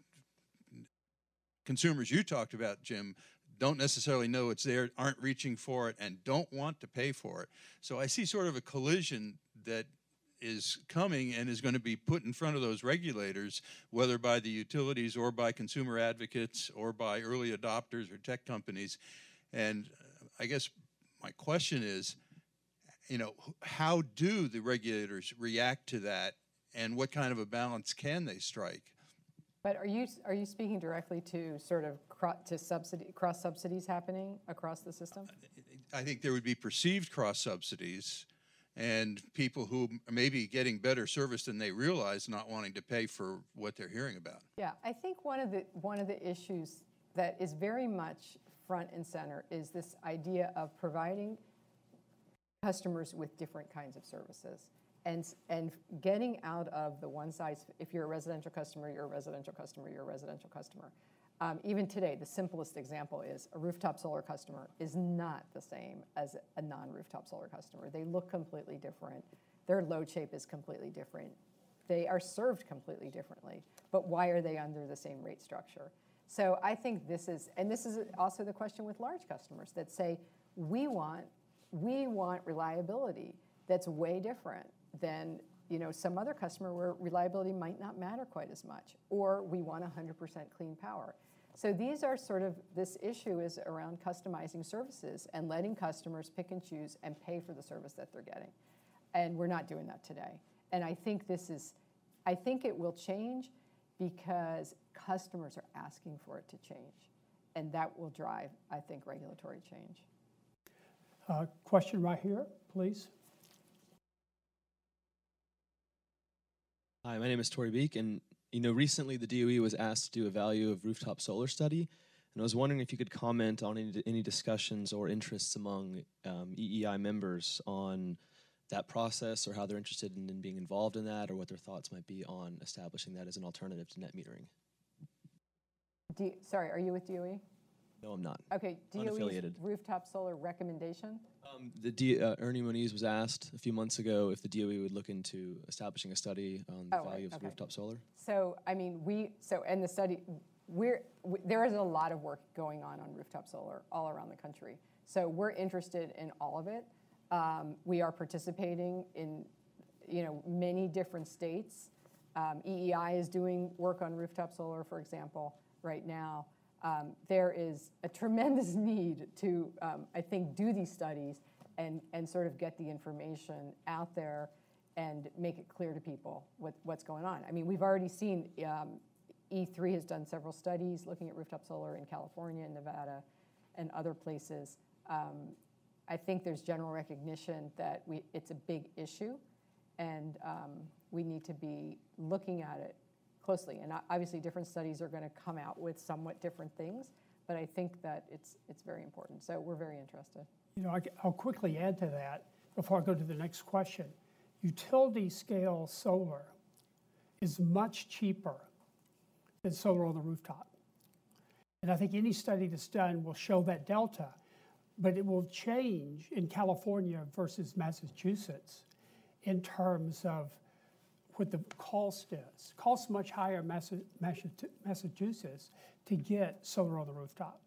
consumers you talked about, Jim, don't necessarily know it's there, aren't reaching for it, and don't want to pay for it. So I see sort of a collision that is coming and is going to be put in front of those regulators, whether by the utilities or by consumer advocates or by early adopters or tech companies. And I guess my question is, you know, how do the regulators react to that, and what kind of a balance can they strike? But are you are you speaking directly to sort of cro to subsidy cross subsidies happening across the system? I think there would be perceived cross subsidies, and people who may be getting better service than they realize, not wanting to pay for what they're hearing about. Yeah, I think one of the one of the issues that is very much front and center is this idea of providing customers with different kinds of services. And, and getting out of the one size, if you're a residential customer, you're a residential customer, you're a residential customer. Um, even today, the simplest example is a rooftop solar customer is not the same as a non-rooftop solar customer. They look completely different. Their load shape is completely different. They are served completely differently. But why are they under the same rate structure? So I think this is, and this is also the question with large customers that say, we want, we want reliability that's way different than, you know, some other customer where reliability might not matter quite as much, or we want one hundred percent clean power. So these are sort of, this issue is around customizing services and letting customers pick and choose and pay for the service that they're getting. And we're not doing that today. And I think this is, I think it will change because customers are asking for it to change. And that will drive, I think, regulatory change. Uh, question right here, please. Hi, my name is Tori Beek, and you know, recently the D O E was asked to do a value of rooftop solar study, and I was wondering if you could comment on any, any discussions or interests among um, E E I members on that process, or how they're interested in, in being involved in that, or what their thoughts might be on establishing that as an alternative to net metering. D sorry, are you with D O E? No, I'm not. Okay, D O E's unaffiliated. rooftop solar recommendation? Um, the D, uh, Ernie Moniz was asked a few months ago if the D O E would look into establishing a study on the Oh, value right, of okay. rooftop solar. So, I mean, we, so, and the study, we're, we, there is a lot of work going on on rooftop solar all around the country. So we're interested in all of it. Um, we are participating in, you know, many different states. Um, E E I is doing work on rooftop solar, for example, right now. Um, there is a tremendous need to, um, I think, do these studies and, and sort of get the information out there and make it clear to people what, what's going on. I mean, we've already seen um, E three has done several studies looking at rooftop solar in California and Nevada and other places. Um, I think there's general recognition that we, it's a big issue, and um, we need to be looking at it closely. And obviously different studies are going to come out with somewhat different things, but I think that it's, it's very important. So we're very interested. You know, I, I'll quickly add to that before I go to the next question. Utility scale solar is much cheaper than solar on the rooftop. And I think any study that's done will show that delta, but it will change in California versus Massachusetts in terms of what the cost is. Costs much higher in Massa- Massa- Massachusetts to get solar on the rooftop.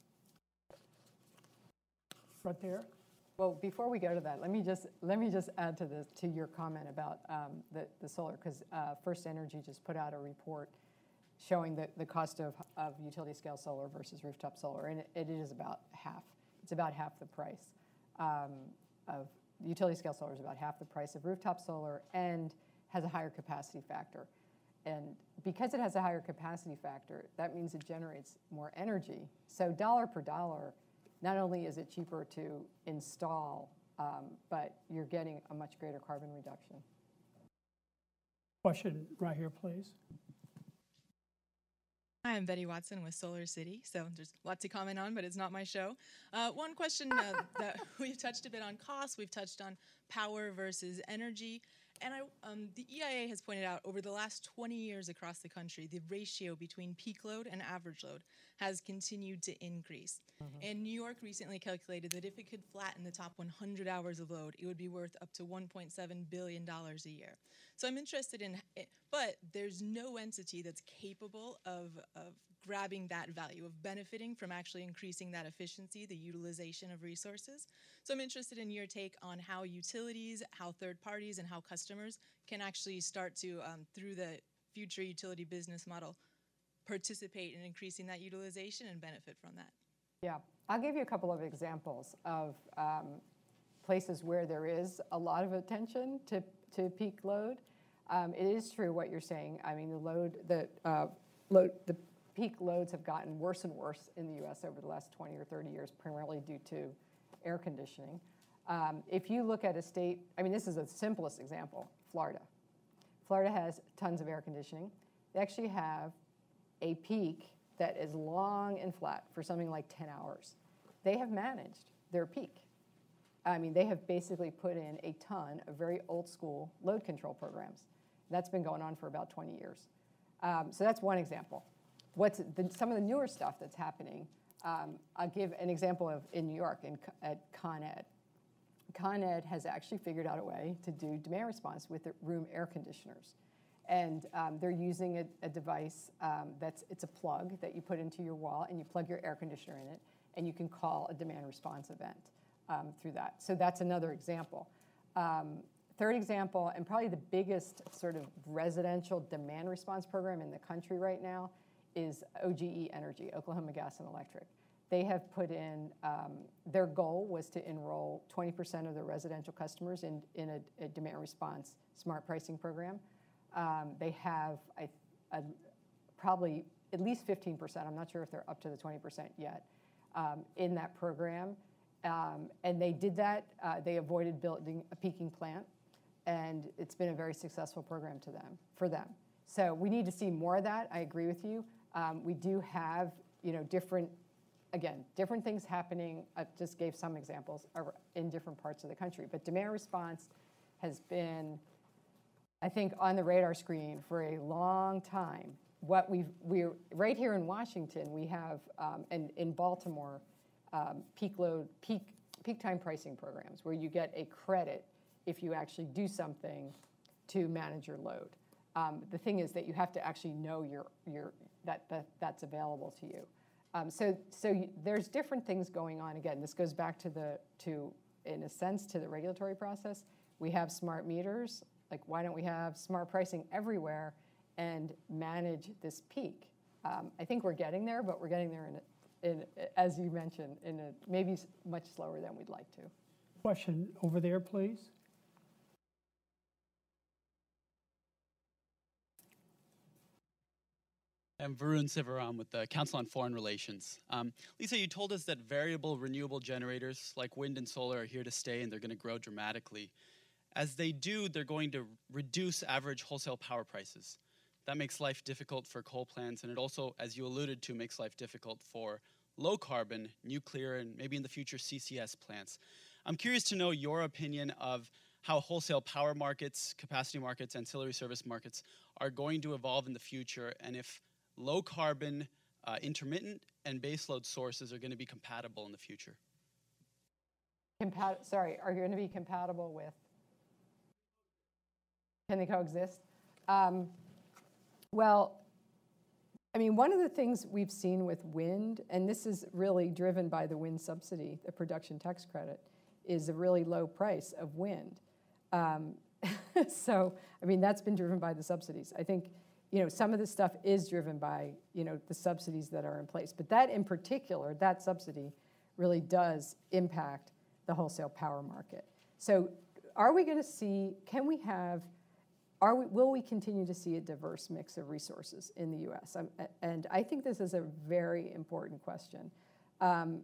Right there. Well, before we go to that, let me just let me just add to this to your comment about um, the the solar, because uh, First Energy just put out a report showing the, the cost of, of utility scale solar versus rooftop solar, and it, it is about half. It's about half the price um, of utility scale solar is about half the price of rooftop solar and has a higher capacity factor. And because it has a higher capacity factor, that means it generates more energy. So dollar per dollar, not only is it cheaper to install, um, but you're getting a much greater carbon reduction. Question right here, please. Hi, I'm Betty Watson with Solar City. So there's a lot to comment on, but it's not my show. Uh, one question uh, that we've touched a bit on cost, we've touched on power versus energy. And I, um, the E I A has pointed out over the last twenty years across the country, the ratio between peak load and average load has continued to increase. Mm-hmm. And New York recently calculated that if it could flatten the top one hundred hours of load, it would be worth up to one point seven billion dollars a year. So I'm interested in it, but there's no entity that's capable of, of grabbing that value, of benefiting from actually increasing that efficiency, the utilization of resources. So I'm interested in your take on how utilities, how third parties, and how customers can actually start to, um, through the future utility business model, participate in increasing that utilization and benefit from that. Yeah, I'll give you a couple of examples of um, places where there is a lot of attention to, to peak load. Um, it is true what you're saying. I mean, the load, the uh, load, the peak loads have gotten worse and worse in the U S over the last twenty or thirty years, primarily due to air conditioning. Um, if you look at a state, I mean, this is the simplest example, Florida. Florida has tons of air conditioning. They actually have a peak that is long and flat for something like ten hours. They have managed their peak. I mean, they have basically put in a ton of very old school load control programs. That's been going on for about twenty years. Um, so that's one example. What's the, some of the newer stuff that's happening, um, I'll give an example of in New York in, at Con Ed. Con Ed has actually figured out a way to do demand response with the room air conditioners. And um, they're using a, a device um, that's, it's a plug that you put into your wall and you plug your air conditioner in it and you can call a demand response event um, through that. So that's another example. Um, third example, and probably the biggest sort of residential demand response program in the country right now is O G E Energy, Oklahoma Gas and Electric. They have put in, um, their goal was to enroll twenty percent of their residential customers in, in a, a demand response smart pricing program. Um, they have I, a, probably at least fifteen percent, I'm not sure if they're up to the twenty percent yet, um, in that program. Um, and they did that, uh, they avoided building a peaking plant, and it's been a very successful program to them, for them. So we need to see more of that, I agree with you. Um, we do have, you know, different, again, different things happening. I just gave some examples in different parts of the country, but demand response has been, I think, on the radar screen for a long time. What we've, we're, right here in Washington, we have, um, and in Baltimore, um, peak load, peak, peak time pricing programs where you get a credit if you actually do something to manage your load. Um, the thing is that you have to actually know your, your, that, that that's available to you. Um, so so you, there's different things going on. Again, this goes back to the, to, in a sense, to the regulatory process. We have smart meters. Like, why don't we have smart pricing everywhere and manage this peak? Um, I think we're getting there, but we're getting there, in, a, in as you mentioned, in a maybe much slower than we'd like to. Question over there, please. I'm Varun Sivaram with the Council on Foreign Relations. Um, Lisa, you told us that variable renewable generators like wind and solar are here to stay and they're going to grow dramatically. As they do, they're going to reduce average wholesale power prices. That makes life difficult for coal plants, and it also, as you alluded to, makes life difficult for low carbon, nuclear, and maybe in the future C C S plants. I'm curious to know your opinion of how wholesale power markets, capacity markets, ancillary service markets are going to evolve in the future, and if low carbon, uh, intermittent, and baseload sources are going to be compatible in the future. Compat- sorry, are you going to be compatible with? Can they coexist? Um, well, I mean, one of the things we've seen with wind, and this is really driven by the wind subsidy, the production tax credit, is a really low price of wind. Um, so, I mean, that's been driven by the subsidies. I think, you know, some of this stuff is driven by, you know, the subsidies that are in place. But that in particular, that subsidy really does impact the wholesale power market. So are we going to see, can we have, are we, will we continue to see a diverse mix of resources in the U S? Um, and I think this is a very important question. Um,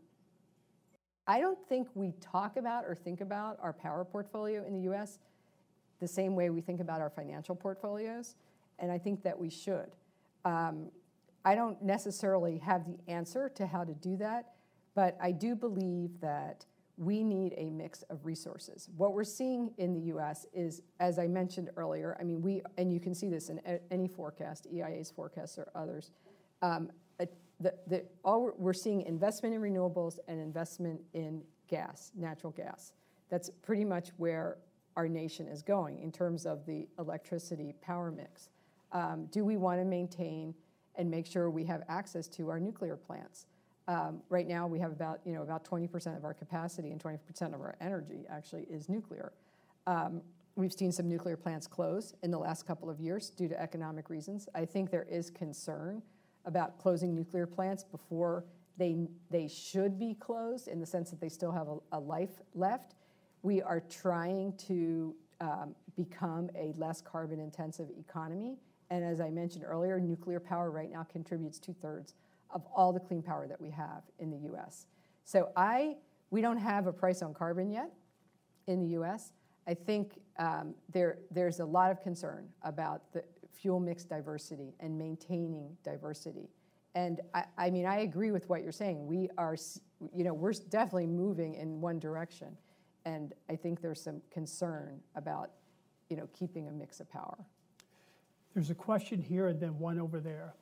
I don't think we talk about or think about our power portfolio in the U S the same way we think about our financial portfolios, and I think that we should. Um, I don't necessarily have the answer to how to do that, but I do believe that we need a mix of resources. What we're seeing in the U S is, as I mentioned earlier, I mean, we, and you can see this in any forecast, E I A's forecasts or others, um, a, the, the, all we're, we're seeing investment in renewables and investment in gas, natural gas. That's pretty much where our nation is going in terms of the electricity power mix. Um, do we want to maintain and make sure we have access to our nuclear plants? Um, right now, we have about, you know, about twenty percent of our capacity and twenty percent of our energy actually is nuclear. Um, we've seen some nuclear plants close in the last couple of years due to economic reasons. I think there is concern about closing nuclear plants before they, they should be closed, in the sense that they still have a, a life left. We are trying to um, become a less carbon-intensive economy. And as I mentioned earlier, nuclear power right now contributes two-thirds of all the clean power that we have in the U S. So I, we don't have a price on carbon yet in the U S. I think um, there, there's a lot of concern about the fuel mix diversity and maintaining diversity. And I, I mean, I agree with what you're saying. We are, you know, we're definitely moving in one direction. And I think there's some concern about, you know, keeping a mix of power. There's a question here and then one over there.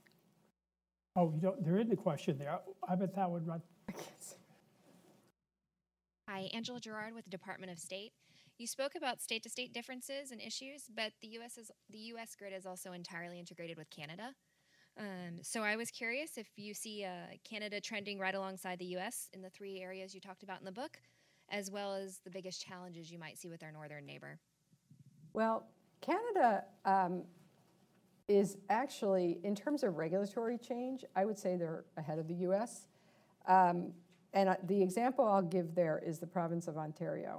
Oh, you don't, there isn't a question there. I bet that would run. Hi, Angela Gerard with the Department of State. You spoke about state-to-state differences and issues, but the U S is, the U S grid is also entirely integrated with Canada. Um, so I was curious if you see uh, Canada trending right alongside the U S in the three areas you talked about in the book, as well as the biggest challenges you might see with our northern neighbor. Well, Canada um, is actually, in terms of regulatory change, I would say they're ahead of the U S. Um, and uh, the example I'll give there is the province of Ontario.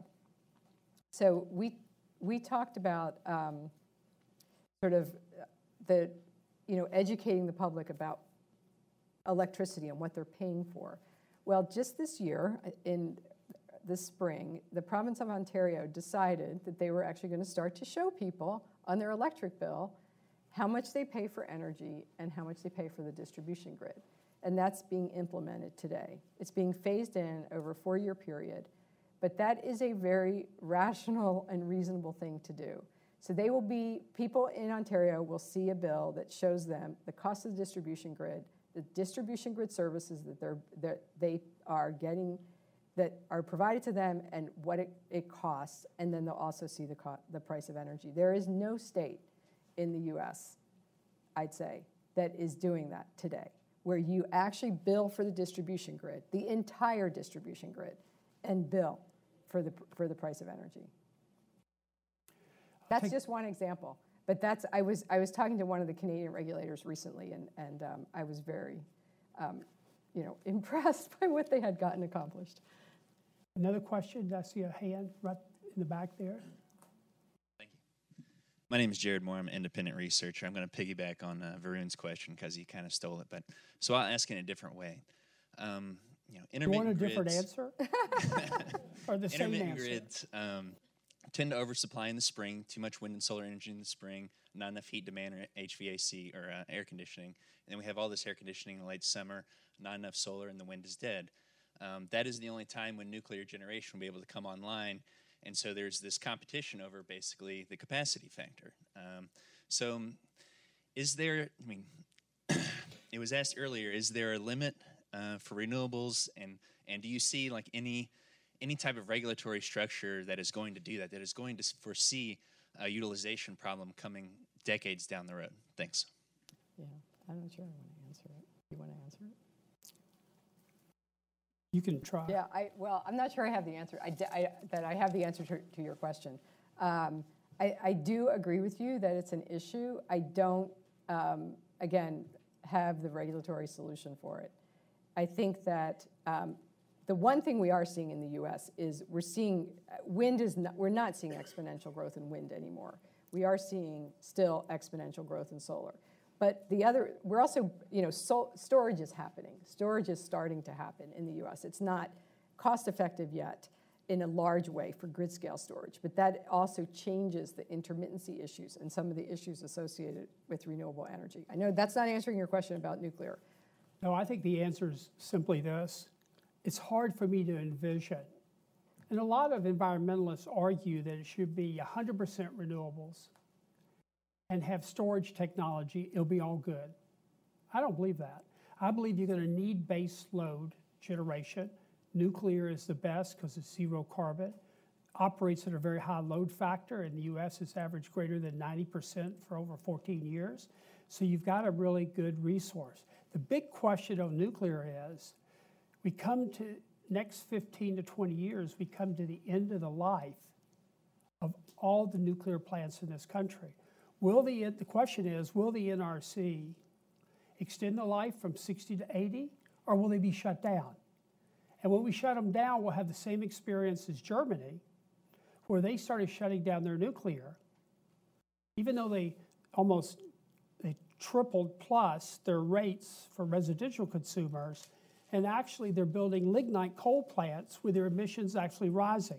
So we, we talked about um, sort of the, you know, educating the public about electricity and what they're paying for. Well, just this year, in this spring, the province of Ontario decided that they were actually going to start to show people on their electric bill how much they pay for energy and how much they pay for the distribution grid. And that's being implemented today. It's being phased in over a four-year period, but that is a very rational and reasonable thing to do. So they will be, people in Ontario will see a bill that shows them the cost of the distribution grid, the distribution grid services that, they're, that they are getting, that are provided to them, and what it, it costs, and then they'll also see the, co the price of energy. There is no state in the U S, I'd say, that is doing that today, where you actually bill for the distribution grid, the entire distribution grid, and bill for the, for the price of energy. That's just one example. But that's, I was, I was talking to one of the Canadian regulators recently, and, and um, I was very um, you know, impressed by what they had gotten accomplished. Another question, I see a hand right in the back there. Thank you. My name is Jared Moore. I'm an independent researcher. I'm going to piggyback on uh, Varun's question because he kind of stole it. But so I'll ask in a different way. Um, you know, intermittent you want a grids, different answer? Or the same intermittent answer? grids um, tend to oversupply in the spring, too much wind and solar energy in the spring, not enough heat demand or H V A C or uh, air conditioning. And then we have all this air conditioning in the late summer, not enough solar, and the wind is dead. Um, that is the only time when nuclear generation will be able to come online. And so there's this competition over basically the capacity factor. Um, so is there, I mean, it was asked earlier, is there a limit uh, for renewables? And, and do you see like any, any type of regulatory structure that is going to do that, that is going to foresee a utilization problem coming decades down the road? Thanks. Yeah, I'm not sure I want to answer it. You want to answer it? You can try. Yeah, I, well, I'm not sure I have the answer, I, I, that I have the answer to, to your question. Um, I, I do agree with you that it's an issue. I don't, um, again, have the regulatory solution for it. I think that um, the one thing we are seeing in the U S is we're seeing, wind is not, we're not seeing exponential growth in wind anymore. We are seeing still exponential growth in solar. But the other, we're also, you know, so, storage is happening. Storage is starting to happen in the U S. It's not cost effective yet in a large way for grid scale storage, but that also changes the intermittency issues and some of the issues associated with renewable energy. I know that's not answering your question about nuclear. No, I think the answer is simply this. It's hard for me to envision. And a lot of environmentalists argue that it should be one hundred percent renewables and have storage technology, it'll be all good. I don't believe that. I believe you're going to need base load generation. Nuclear is the best because it's zero carbon, operates at a very high load factor. In the U S, it's averaged greater than ninety percent for over fourteen years. So you've got a really good resource. The big question on nuclear is, we come to next fifteen to twenty years, we come to the end of the life of all the nuclear plants in this country. Will the, the question is, will the N R C extend the life from sixty to eighty, or will they be shut down? And when we shut them down, we'll have the same experience as Germany, where they started shutting down their nuclear, even though they almost they tripled plus their rates for residential consumers, and actually they're building lignite coal plants with their emissions actually rising.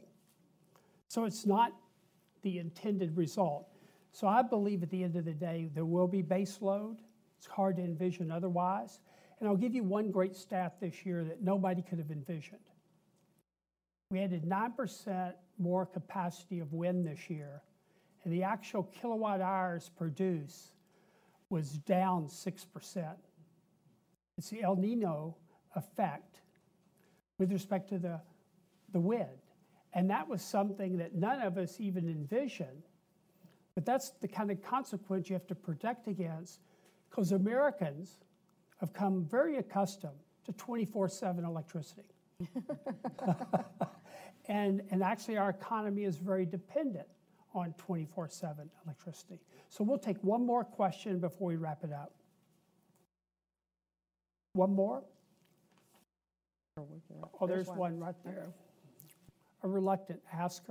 So it's not the intended result. So I believe at the end of the day, there will be base load. It's hard to envision otherwise. And I'll give you one great stat this year that nobody could have envisioned. We added nine percent more capacity of wind this year, and the actual kilowatt hours produced was down six percent. It's the El Nino effect with respect to the, the wind. And that was something that none of us even envisioned. But that's the kind of consequence you have to protect against, because Americans have come very accustomed to twenty-four seven electricity. and, and actually our economy is very dependent on twenty-four seven electricity. So we'll take one more question before we wrap it up. One more? Oh, there's, there's one. one right there. A reluctant asker.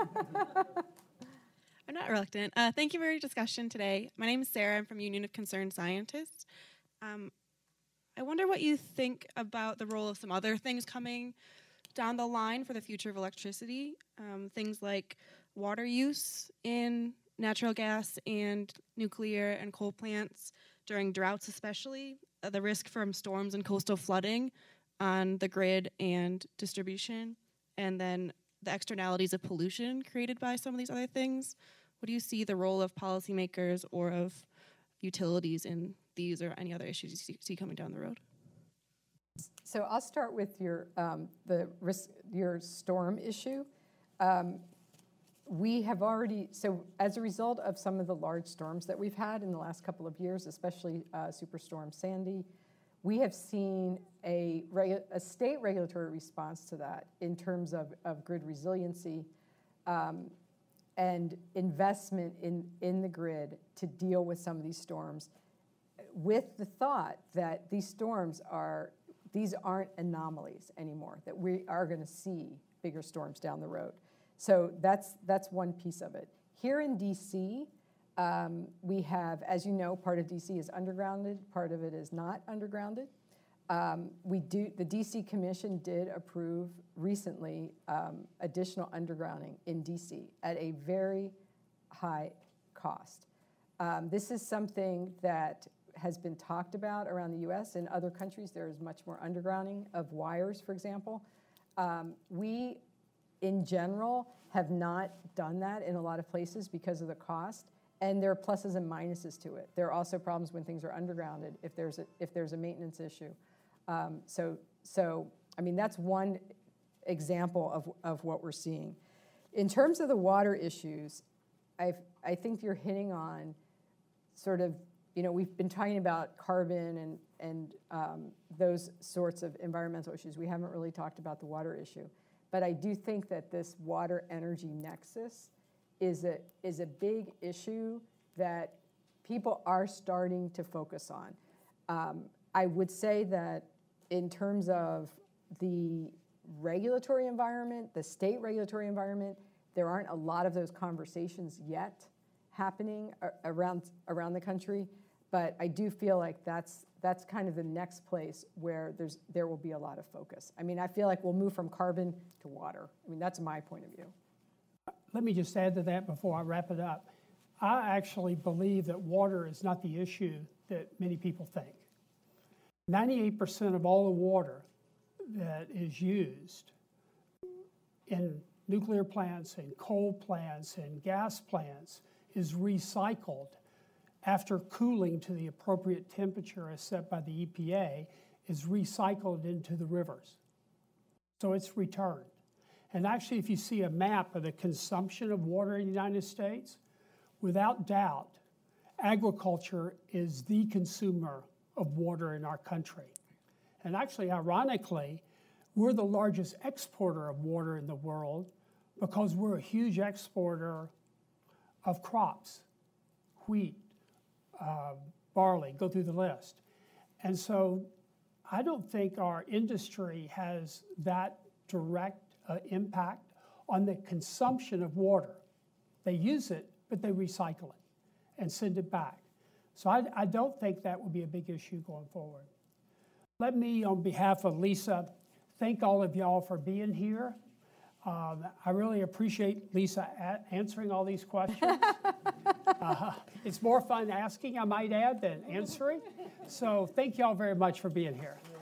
I'm not reluctant. Uh, thank you for your discussion today. My name is Sarah. I'm from Union of Concerned Scientists. Um, I wonder what you think about the role of some other things coming down the line for the future of electricity. Um, things like water use in natural gas and nuclear and coal plants during droughts especially, uh, the risk from storms and coastal flooding on the grid and distribution, and then the externalities of pollution created by some of these other things. What do you see the role of policymakers or of utilities in these or any other issues you see, see coming down the road? So I'll start with your um, the risk, your storm issue. Um, we have already, so as a result of some of the large storms that we've had in the last couple of years, especially uh, Superstorm Sandy, we have seen a, regu a state regulatory response to that in terms of, of grid resiliency um, and investment in, in the grid to deal with some of these storms, with the thought that these storms are, these aren't anomalies anymore, that we are going to see bigger storms down the road. So that's, that's one piece of it. Here in D C, um, we have, as you know, part of D C is undergrounded, part of it is not undergrounded. Um, we do, the D C Commission did approve recently um, additional undergrounding in D C at a very high cost. Um, this is something that has been talked about around the U S In other countries, there is much more undergrounding of wires, for example. Um, we, in general, have not done that in a lot of places because of the cost, and there are pluses and minuses to it. There are also problems when things are undergrounded if there's a, if there's a maintenance issue. Um, so, so, I mean, that's one example of, of what we're seeing. In terms of the water issues, I've, I think you're hitting on sort of, you know, we've been talking about carbon and, and um, those sorts of environmental issues. We haven't really talked about the water issue. But I do think that this water energy nexus is a, is a big issue that people are starting to focus on. Um, I would say that in terms of the regulatory environment, the state regulatory environment, there aren't a lot of those conversations yet happening around, around the country. But I do feel like that's, that's kind of the next place where there's, there will be a lot of focus. I mean, I feel like we'll move from carbon to water. I mean, that's my point of view. Let me just add to that before I wrap it up. I actually believe that water is not the issue that many people think. ninety-eight percent of all the water that is used in nuclear plants and coal plants and gas plants is recycled after cooling to the appropriate temperature as set by the E P A, is recycled into the rivers. So it's returned. And actually, if you see a map of the consumption of water in the United States, without doubt, agriculture is the consumer of water in our country. And actually, ironically, we're the largest exporter of water in the world because we're a huge exporter of crops, wheat, uh, barley, go through the list. And so I don't think our industry has that direct uh, impact on the consumption of water. They use it, but they recycle it and send it back. So I, I don't think that would be a big issue going forward. Let me, on behalf of Lisa, thank all of y'all for being here. Um, I really appreciate Lisa a- answering all these questions. uh, it's more fun asking, I might add, than answering. So thank y'all very much for being here.